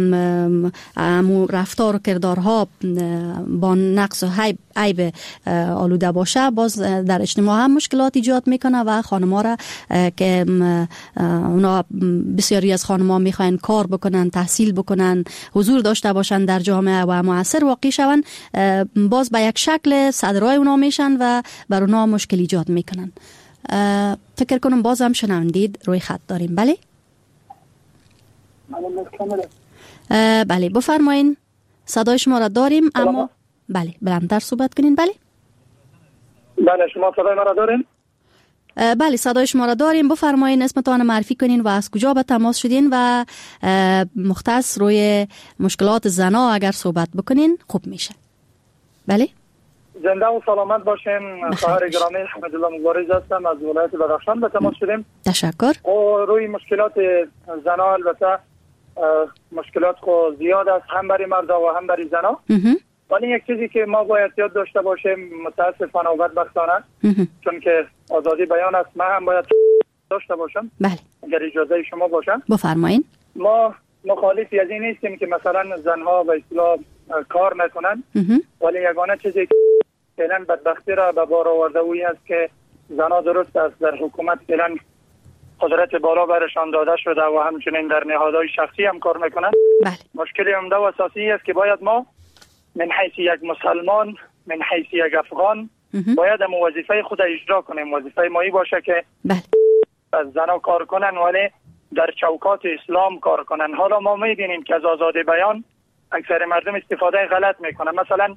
مو رفتار و کردارها با نقص و عیب آلوده باشه، باز در اجتماع هم مشکلات ایجاد میکنه و خانم‌ها را که اونا بسیاری از خانم‌ها میخواین کار بکنن، تحصیل بکنن، حضور داشته باشن در جامعه و مؤثر واقع شون، باز به یک شکل صدرای اونا میشن و بر اونا مشکل ایجاد میکنن. فکر کنم باز هم شنوندید روی خط داریم. بله بله بفرمایین، صدای شما را داریم اما بله بلندتر صحبت کنین. بله بله شما صدای ما را دارین؟ بله صدای شما را داریم. بفرمایین اسمتان معرفی کنین و از کجا به تماس شدین و مختص روی مشکلات زنا اگر صحبت بکنین خوب میشه. بله زنده و سلامت باشین. خواهر گرامی حمدالله مبارز هستم از ولایت بدخشان به تماس شدیم. تشکر. و روی مشکلات زنا البته مشکلات خو زیاد است، هم برای مردا و هم برای زنا. ولی یک چیزی که ما باید یاد داشته باشیم متاسفانه و بدبختانه چون که آزادی بیان است، ما هم باید داشته باشم. بله اگر اجازه شما باشه بفرمایین. ما مخالفی از این نیستیم که مثلا زنها به اصطلاح کار نکنن، ولی یگانه چیزی که فعلا بدبختی را به بار آورده اویی است که زنها درست است در حکومت فعلا قدرت بالا برشان داده شده و همچنین در نهادهای شخصی هم کار میکنن. بله. مشکل عمده و اساسی است که باید ما من حیث یک مسلمان، من حیث یک افغان باید هم وظیفه خود اجرا کنیم. وظیفه مایی باشه که بله. از زنها کار کنن ولی در چوکات اسلام کار کنن. حالا ما میبینیم که از آزادی بیان اکثر مردم استفاده غلط میکنن. مثلا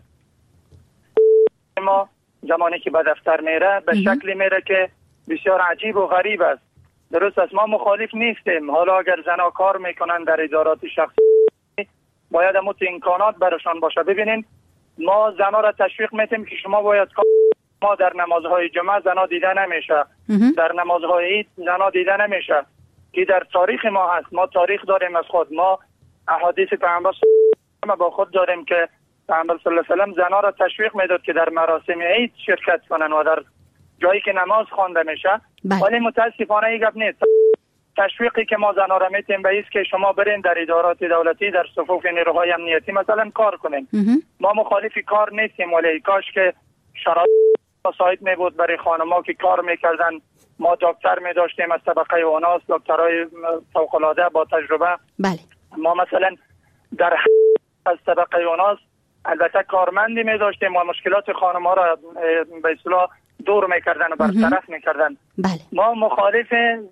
ما زمانی که به دفتر میره به شکلی میره که بسیار عجیب و غریب است. درست است، ما مخالف نیستیم. حالا اگر زنها کار میکنن در ادارات شخصی باید هم امکانات برشان باشه. ببینین ما زنها را تشویق میتیم که شما باید کار، ما در نمازهای جمعه زنها دیده نمیشه، در نمازهای عید زنها دیده نمیشه که در تاریخ ما هست. ما تاریخ داریم از خود، ما احادیث پیامبر ما با خود داریم که پیامبر صلی الله علیه و سلم زنها را تشویق میداد که در مراسم عید شرکت کنن و در جایی که نماز خوانده میشه. ولی متاسفانه این گپ نیست. تشویقی که ما زنها را میتیم به است که شما برین در ادارات دولتی در صفوف نیروهای امنیتی مثلا کار کنین. ما مخالف کار نیستیم، ولی کاش که شرایط مساعد می بود برای خانم‌ها که کار میکردن. ما دکتر می داشتیم از طبقه اوناس، دکترای فوق العاده با تجربه. بله. ما مثلا در از طبقه اوناس البته کارمندی می داشتیم و مشکلات خانم‌ها را به اصطلاح دور میکردن و برطرف میکردن. بله. ما مخالف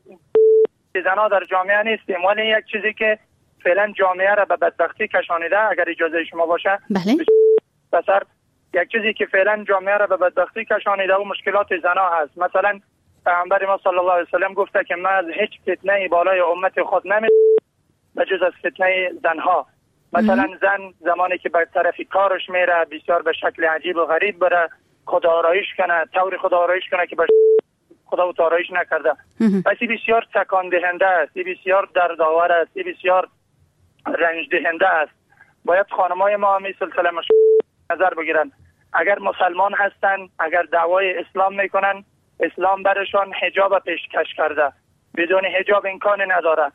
زنها در جامعه نیستیم، ولی یک چیزی که فعلا جامعه را به بدبختی کشانیده اگر اجازه شما باشه. بله. بسر یک چیزی که فعلا جامعه را به بدبختی کشانیده و مشکلات زنها هست. مثلا پیامبر ما صلی الله علیه و سلم گفته که من از هیچ فتنه بالای امت خود نمی به جز از فتنه زنها. مثلا زن زمانی که به طرف کارش میره بسیار به شکل عجیب و غریب بره، خدا آرایش کنه، طوری خدا آرایش کنه که خدا او آرایش نکرده. پس این بسیار تکان دهنده است، این بسیار دردآور است، این بسیار رنج دهنده است. باید خانمای ما هم این سلسله نظر بگیرن. اگر مسلمان هستن، اگر دعوای اسلام میکنن، اسلام برشان حجاب پیشکش کرده، بدون حجاب امکان نداره.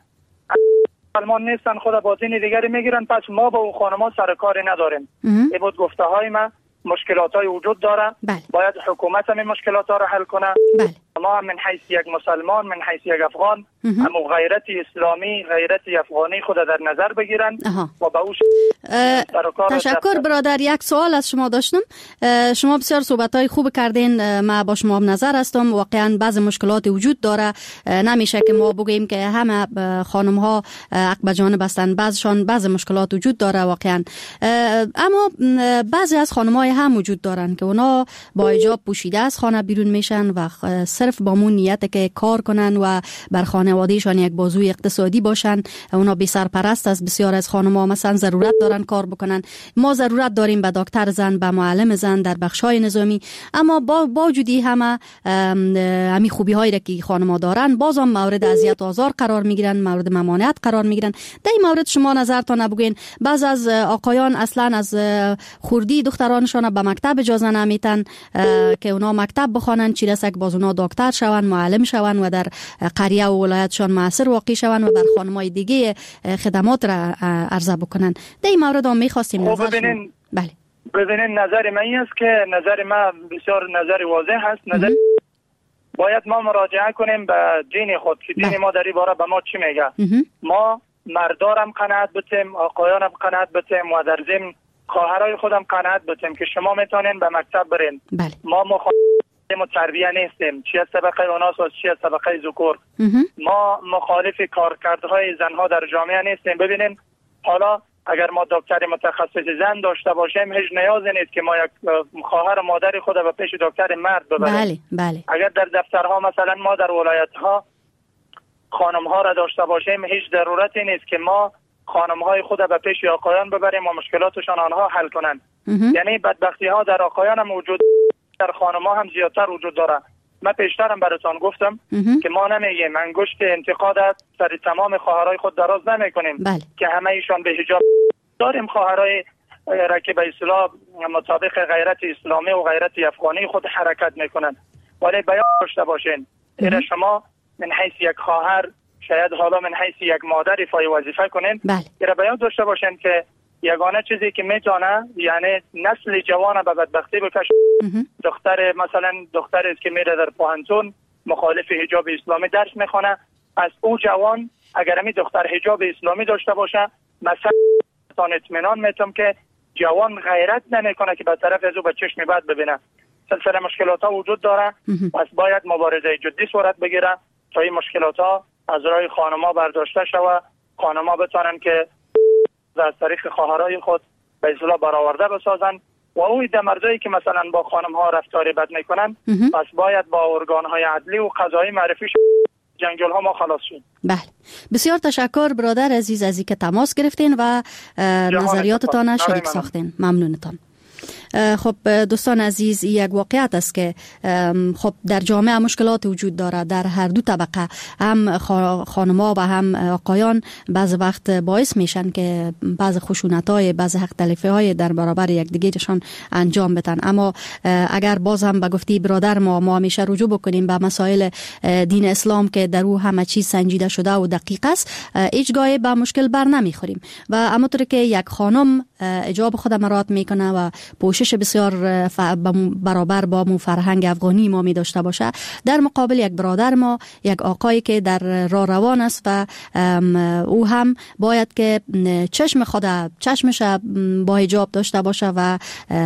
مسلمان نیستن خدا با دین دیگری میگیرن، پس ما با اون خانما سر کاری نداریم. این بود گفته های ما. مشکلات های وجود داره. بله. باید حکومت هم این مشکلات ها را حل کنه. بله. ما من حیث یک مسلمان، من حیث یک افغان همو غیرت اسلامی، غیرت افغانی خود در نظر بگیرن و به اوش تشکر. برادر یک سوال از شما داشتم. شما بسیار صحبت های خوب کردین، ما با شما هم نظر هستم. واقعا بعض مشکلات وجود داره، نمیشه که ما بگیم که همه خانم ها حق به جانب هستند، بعضشان بعض مشکلات وجود داره واقعا. اما بعضی از خانم های هم وجود دارن که اونا با حجاب پوشیده از خانه بیرون میشن و صرف با مون نیت که کار کنن و بر خانوادهشان یک بازوی اقتصادی باشن. اونا بی سرپرست از بسیار از خانم‌ها مثلا ضرورت دارن کار بکنن. ما ضرورت داریم به دکتر زن، به معلم زن در بخش‌های نظامی، اما با باوجودی همه همین خوبی هایی را که خانم‌ها دارن بازم مورد اذیت و آزار قرار میگیرن، مورد ممانعت قرار میگیرن. در این مورد شما نظرتان نبگین. بعض از آقایان اصلا از خوردی دخترانشان به مکتب اجازه نمیتن که اونا مکتب بخوانن، چی رسک باز اونا دکتر شون، معلم شون و در قریه و ولایتشان موثر واقع شون و بر خانم‌های دیگه خدمات را عرضه بکنن. در این مورد هم می‌خواستیم نظر شما. بله. ببینین نظر من این است که نظر ما بسیار نظر واضح هست. نظر باید ما مراجعه کنیم به دین خود که دین ما در این باره به ما چی میگه. ما مردارم قناعت بتیم، آقایانم قناعت بتیم و در ضمن خواهرای خودم قناعت بتیم که شما میتونین به مکتب برین. بله. ما مخ... ما تربیه نیستیم، چی از طبقه اوناس و چی از طبقه ذکور. ما مخالف کارکردهای زنها در جامعه نیستیم. ببینیم حالا اگر ما دکتر متخصص زن داشته باشیم هیچ نیازی نیست که ما یک خواهر و مادر خود به پیش دکتر مرد ببریم. بله بله. اگر در دفترها مثلا ما در ولایت ها خانم ها را داشته باشیم هیچ ضرورتی نیست که ما خانم های خود به پیش آقایان ببریم و مشکلاتشان آنها حل کنند. یعنی بدبختی ها در آقایان هم وجود، در خانم ها هم زیادتر وجود داره. من پیشترم براتون گفتم که ما نمیگیم انگشت انتقاد سر تمام خواهرای خود دراز نمی کنیم بله. که همه ایشان به حجاب داریم. خواهرای را که به اصطلاح مطابق غیرت اسلامی و غیرت افغانی خود حرکت میکنن، ولی بیان داشته باشین این شما من حیث یک خواهر، شاید حالا من حیث یک مادر ایفای وظیفه کنین. بله. این بیان داشته باشین که یگانه چیزی که میتونه یعنی نسل جوان به بدبختی بکشه. دختر مثلا دختر است که میره در پوهنتون مخالف حجاب اسلامی درس میخونه، از او جوان اگر می دختر حجاب اسلامی داشته باشه مثلا تان اطمینان میتونم که جوان غیرت نمیکنه که به طرف از او به چشم بد ببینه. سلسله مشکلات ها وجود داره، پس باید مبارزه جدی صورت بگیره تا این مشکلات ها از راه خانما برداشته شود، خانما بتونن که از طریق خواهرای خود به اصطلاح برآورده بسازن و اوی ده مردایی که مثلا با خانم ها رفتاری بد میکنن پس باید با ارگان های عدلی و قضایی معرفی شد، جنگل ها ما خلاص شد. بله بسیار تشکر برادر عزیز از اینکه تماس گرفتین و نظریاتتان شریک ساختین. ممنونتان. خب دوستان عزیز یک واقعیت است که خب در جامعه مشکلات وجود داره در هر دو طبقه، هم خانم‌ها و هم آقایان بعض وقت باعث میشن که بعض خشونت‌های بعض حق تلفی‌های در برابر یکدیگرشان انجام بدن. اما اگر باز هم به گفته برادر ما ما همیشه رجوع بکنیم به مسائل دین اسلام که در او همه چیز سنجیده شده و دقیق است، هیچ گاهی به مشکل بر نمیخوریم و همونطور که یک خانم حجاب خود مراعات میکنه و پوشش بسیار برابر با مو فرهنگ افغانی ما می داشته باشه، در مقابل یک برادر ما یک آقایی که در راه روان است و او هم باید که چشم خود چشمش با حجاب داشته باشه و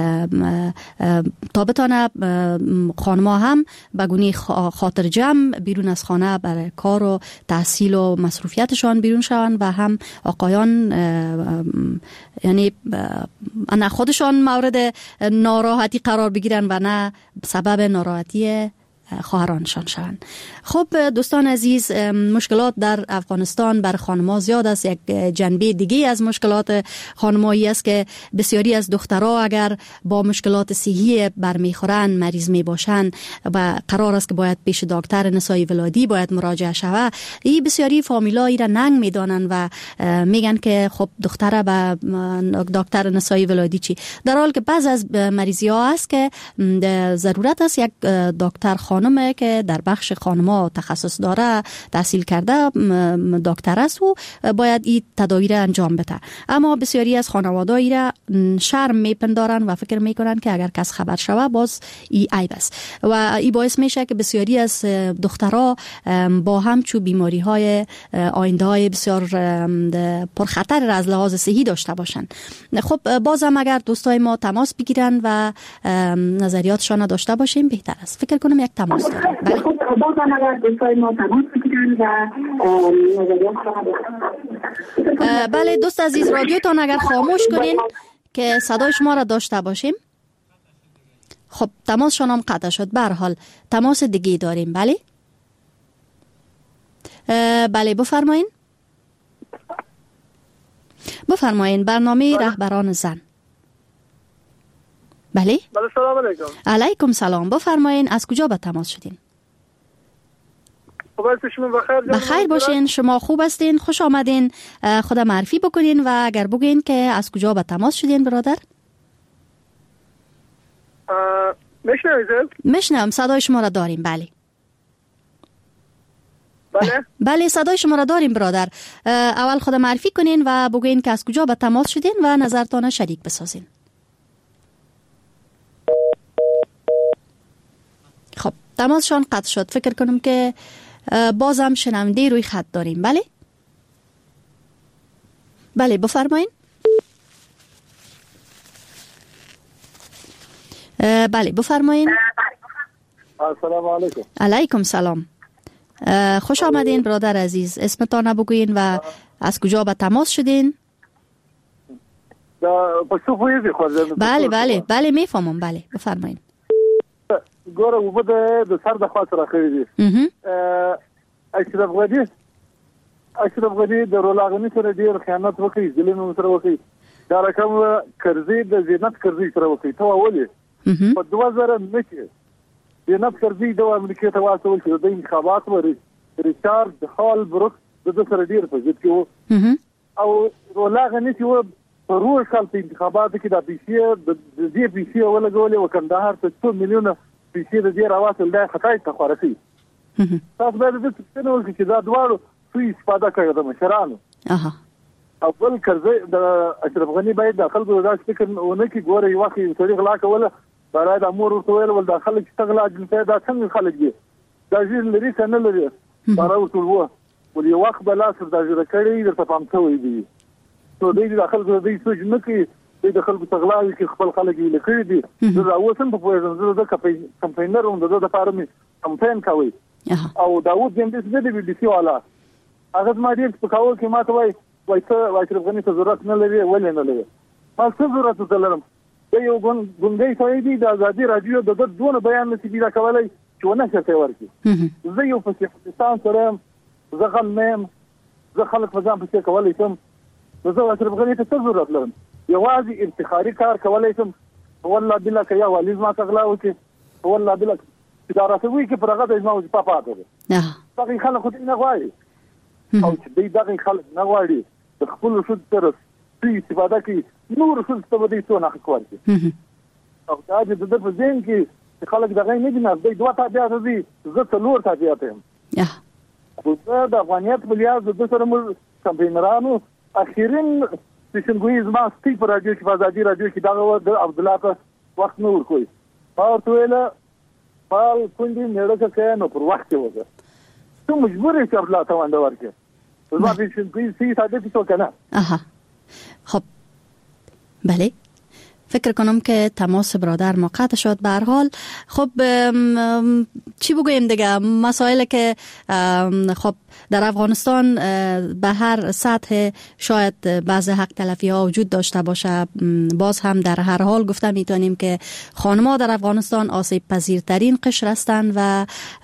تا بتانه خانما هم بگونی خاطر جمع بیرون از خانه برای کار و تحصیل و مصروفیتشان بیرون شوند و هم آقایان یعنی نه خودشان مورد ناراحتی قرار بگیرن و نه سبب ناراحتی خواهرانشان شوند. خب دوستان عزیز، مشکلات در افغانستان بر خانم‌ها زیاد است. یک جنبه دیگه از مشکلات خانمایی است که بسیاری از دخترها اگر با مشکلات صحی برمیخورن، مریض می باشن و قرار است که باید پیش دکتر نسای ولادی باید مراجعه شود، این بسیاری فامیلا ای را ننگ میدانن و میگن که خب دختره به دکتر نسای ولادی چی، در حالی که بعض از مریضی ها است که ضرورت است یک دکتر خانمه که در بخش خانما تخصص داره، تحصیل کرده، دکتر است و باید این تداوی را انجام بده. اما بسیاری از خانواده ای را شرم میپندارن و فکر میکنن که اگر کس خبر شوه باز ای عیب است و این باعث میشه که بسیاری از دخترها با همچو بیماری های آینده های بسیار پرخطر را از لحاظ صحی داشته باشن. خب بازم اگر دوستای ما تماس بگیرن و نظریاتشان داشته باشیم بهتر است. فکر کنم یک تماس داریم. بله بازم اگر دوستای ما تماس بگیرن و بله دوست عزیز رادیوتان اگر خاموش کنین که صدای شما را داشته باشیم. خب تماس شما قطع شد. به هر حال تماس دیگه داریم. بله بله بفرمایین بفرمایین برنامه رهبران زن. بله بله سلام علیکم. علیکم سلام. بفرمایین از کجا به تماس شدین؟ بخیر باشین. شما خوب هستین؟ خوش آمدین. خدا معرفی بکنین و اگر بگین که از کجا به تماس شدین برادر؟ میشنوید؟ میشنوم. صدای شما را داریم. بله بله بله صدای شما را داریم برادر. اول خدا معرفی کنین و بگین که از کجا به تماس شدین و نظرتان شریک بسازین. خب تماسشان قطع شد. فکر کنم که بازم شنونده روی خط داریم. بله بله بفرمایین. بله بفرمایین. السلام علیکم. علیکم سلام. خوش آمدین برادر عزیز. اسمتان بگوین و از کجا به تماس شدین؟ پشتو پویزی خوردن. بله بله بله میفهمم. بله بفرمایین. ګوره اوبه د سر د خوا سره خړې دي. اشرف غني اشرف غني د رولاغني سره ډیر خیانت وکړي، ظلم سره وکړي. دا رقم کرزي د زینت کرزي سره وکړي. ته ولې په دوه زره نه کې زینت کرزي د امریکا ته واستول شو د انتخابات ورې ریچارډ هال بروک د سره ډیر په ځد کې وو او رولاغني چې و په روز کال په انتخاباتو کې د پیسې د دې پیسې ولګولې و کندهار ته څو میلیونه پیسې د دې راوصل دا خطای ته خورسي. تاسو به د څه نو چې دا دواړو څه استفاده کوي د مشرانو. اها اول کرزي د اشرف غني باید د خلکو د فکر ونه کې ګوره یو وخت یو طریق لا کوله برای د امور ورته ویل ول د خلک استغلا جنته دا څنګه خلک دي دا ځین لري څنګه لري برای ټول وو ول یو وخت بلا سر د جوړ کړی د تفهم څه وی دي نو دوی د خلکو د سوچ نه کوي د خلکو استغلا کې خپل خلک یې لکړي دي زه اوسم په پوهه زه د کمپاینر هم د فارمي کمپاین کوي او داوود جنبس د بي بي سي والا هغه ما دې په کاوه کې ما ته وای وای ته اشرف غني ته ضرورت نه لري ولې نه لري ما څه ضرورت لرم د یو ګوندې ځای دی د ازادي رادیو د دونه بیان نشي دا کولای چې ونه شي ورکی زه یو په پاکستان سره زه غلم زه خلک په ځان په کولای شم زه اشرف غني ته څه ضرورت لرم یوازې افتخاري کار کولای شم والله بلا کیا والیز ما تغلا وکي والله بلا اداره کوي کې پرغه د اسماء په پاتې ده باقي خلک خو نه غواړي او چې دوی دغه خلک نه غواړي د خپل شود تر څه استفاده کوي نور څه څه به دې څو نه کوي او دا چې د په ځین کې خلک دغه نه دي نه دوی دوه تابعات دي زه څلور تابعات یم خو د افغانیت بلیاز د سره مر کمپاینرانو اخیرین څنګه زما ستې پر راډیو کې فازادي راډیو کې دا د عبد الله په وخت نور کوي او ټول پال کوندې نړۍ کې نو پر وخت وځه ته مجبور یې چې عبد الله ته وانده ورکې زما په څه سی ساده څه کنه آها خب بله فکر کنم که تماس برادر ما قطع شد. به هر حال خب چی بگویم دیگه مسائل که خب در افغانستان به هر سطح شاید بعض حق تلفی ها وجود داشته باشه، باز هم در هر حال گفته میتونیم که خانم‌ها در افغانستان آسیب پذیرترین قشر هستند و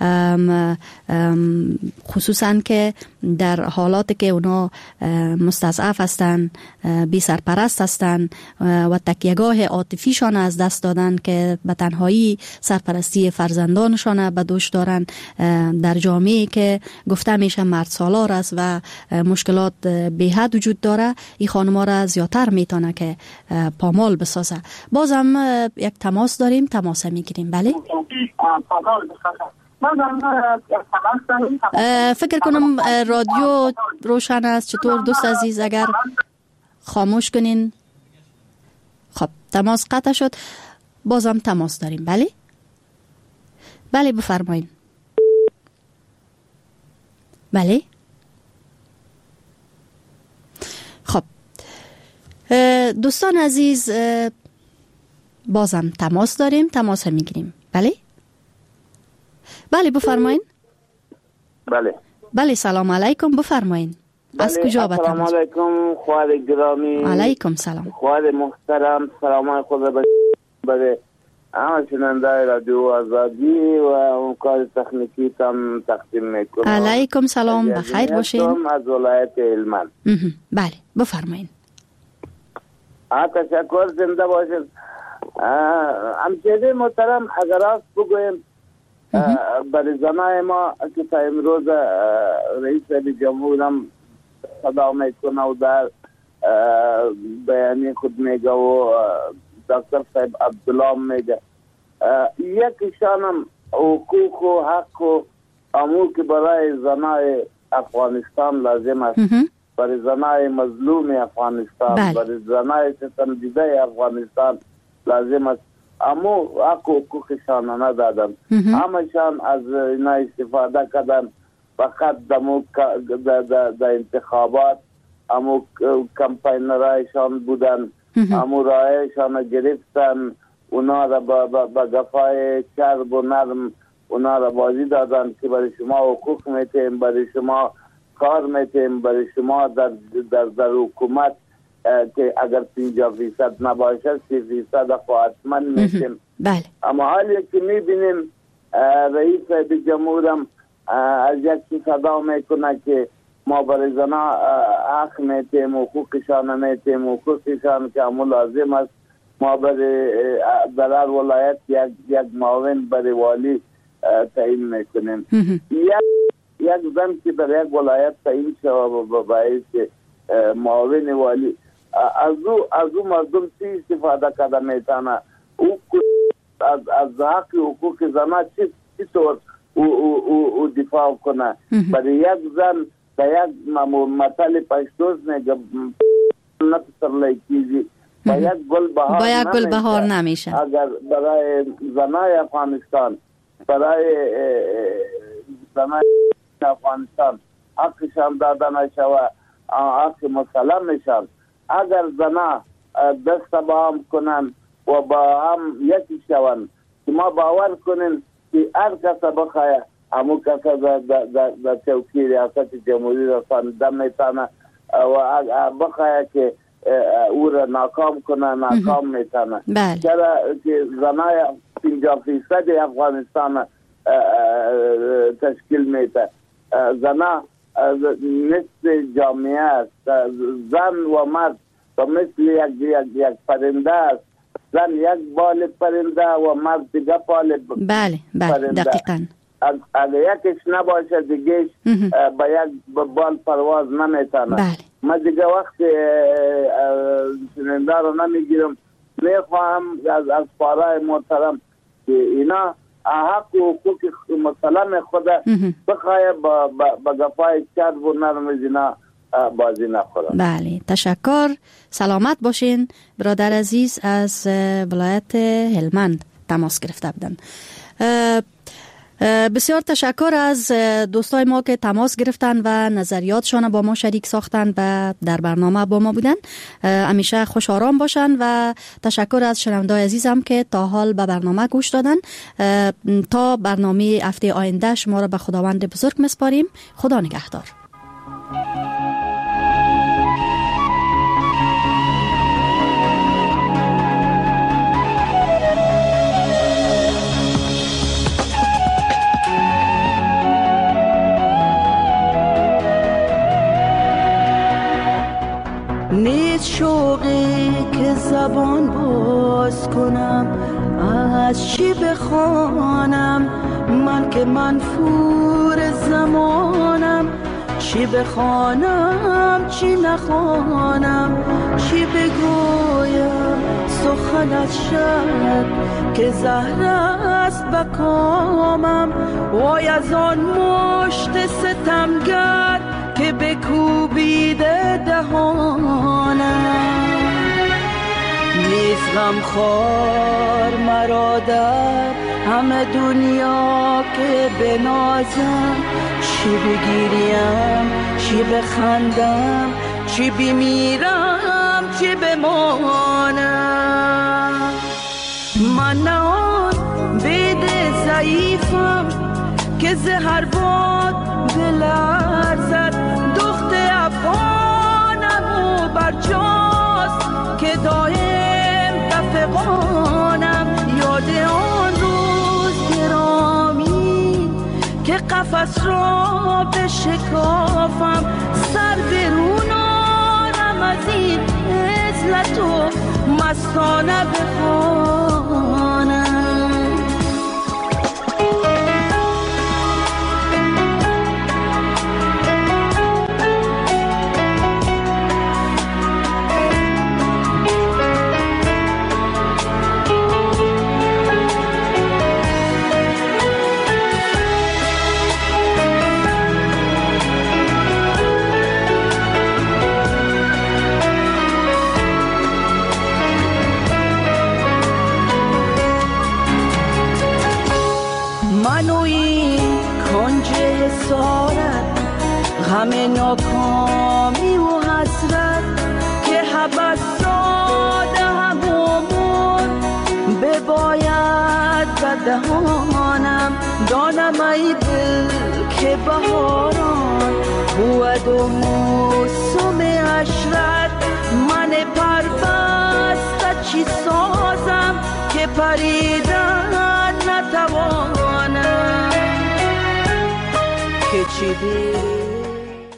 خصوصا که در حالاتی که اونا مستضعف هستند، بی سرپرست هستند و تکیهگاه عاطفیشان از دست دادن که به تنهایی سرپرستی فرزندانشان به دوش دارن در جامعه که گفته میشه مرد سالار است و مشکلات به حد وجود داره، این خانم‌ها را زیادتر میتونه که پامال بسازه. بازم یک تماس داریم، تماس میگیریم. بله فکر کنم رادیو روشن است. چطور دوست عزیز اگر خاموش کنین؟ خب تماس قطع شد. بازم تماس داریم. بله بله بفرمایید. بله خب دوستان عزیز بازم تماس داریم، تماس میگیریم. بله بله بفرمایید. بله بله سلام علیکم بفرمایید. از کجا به تماس؟ سلام علیکم خواهر گرامی. علیکم سلام. خواهر محترم سلام خود بده همه شننده رادیو آزادی و اون کار تکنیکی تام تقدیم میکنم. علیکم سلام بخیر باشین. از ولایت هلمند. بله بفرمایید. آ تشکر زنده باشین. همچنین محترم اگر است بگویم برای زنای ما که تا امروز رئیس جمهور هم صدا میکنه و در بیانی خود میگه و دکتر صاحب عبدالله میگه یکیشان هم حقوق و حق و امور که برای زنای افغانستان لازم است، برای زنای مظلوم افغانستان، برای زنای ستم دیده افغانستان لازم است. امو حق و حقوقشان ندادن، همشان از اینا استفاده کردن، فقط دمو د انتخابات امو کمپاینرایشان بودن، امو رایشان گرفتن، اونا را با گفای چرب و نرم اونا را بازی دادن که برای شما حقوق میتیم، برای شما کار میتیم، برای شما در در, در حکومت که اگر پنجاه فیصد نباشه سی فیصد حتما میتیم. بله. اما حالی که میبینیم رئیس جمهورم از یک صدا میکنه که ما برای زنا حق میتیم، حقوقشان میتیم، حقوقشان که همون لازم است. ما برای در هر ولایت یک یک معاون برای والی تعیین میکنیم. یک یک زن که در یک ولایت تعیین شود و باعث معاون والی از او از او مردم چی استفاده کرده میتونه، او از از حق حقوق زنا چی چطور او او او دفاع کنه. برای یک زن در یک مثل پشتوز میگه نفسر لیکیزی با یک گل بهار با یک گل بهار نمیشه. اگر برای زنای افغانستان، برای زنای افغانستان حقشان داده نشود، حق مسلم میشن، اگر زنا دست با هم کنن و با هم یکی شون، که ما باور کنیم که هر کس بخواه همون کس در چوکی ریاست جمهوری رسانده میتونه و بخواه که او را ناکام کنه ناکام میتونه. چرا که زنای پنجاه فیصد افغانستان تشکیل میده. زنا مثل جامعه است، زن و مرد و مثل یک یک یک پرنده است. زن یک بال پرنده و مرد دیگه بال بله بله دقیقاً. اگر یکش نباشه دیگهش با یک بال پرواز نمیتونه. بله. ما دیگه وقت شننده رو نمیگیرم، میخواهم از از پارای محترم که اینا حق و حقوق مسلم خود بخواه با, با, با گفای چرب و نرم زینا بازی نخورم. بله تشکر، سلامت باشین برادر عزیز از ولایت هلمند تماس گرفته بودن. بسیار تشکر از دوستای ما که تماس گرفتن و نظریاتشان با ما شریک ساختن و در برنامه با ما بودن. همیشه خوش آرام باشن و تشکر از شنوندگان عزیزم که تا حال به برنامه گوش دادن. تا برنامه هفته آینده شما را به خداوند بزرگ میسپاریم. خدا نگهدار. نیست شوقی که زبان باز کنم، از چی بخوانم من که منفور زمانم. چی بخوانم چی نخوانم، چی بگویم سخن از شب که زهر است بکامم. وای از آن مشت ستمگر که بکوبیده دهانم. نیست غمخوار مرا در همه دنیا که بنازم. چی بگیریم چی بخندم، چی بمیرم چی بمانم. من نه آن بید ضعیفم که زهر باد بلرزد. دخت افغانم و برجاست که دایم دفقانم. یاد آن روز گرامی که قفس را بشکافم، سر برون آرم از این عزلت و مستانه بخوانم. همه ناکامی و حسرت که حبس داده همون بباید به دهانم. ای دل که بهاران بود و موسم عشرت، من پربسته چی سازم که پریدن نتوانم، که چی دیر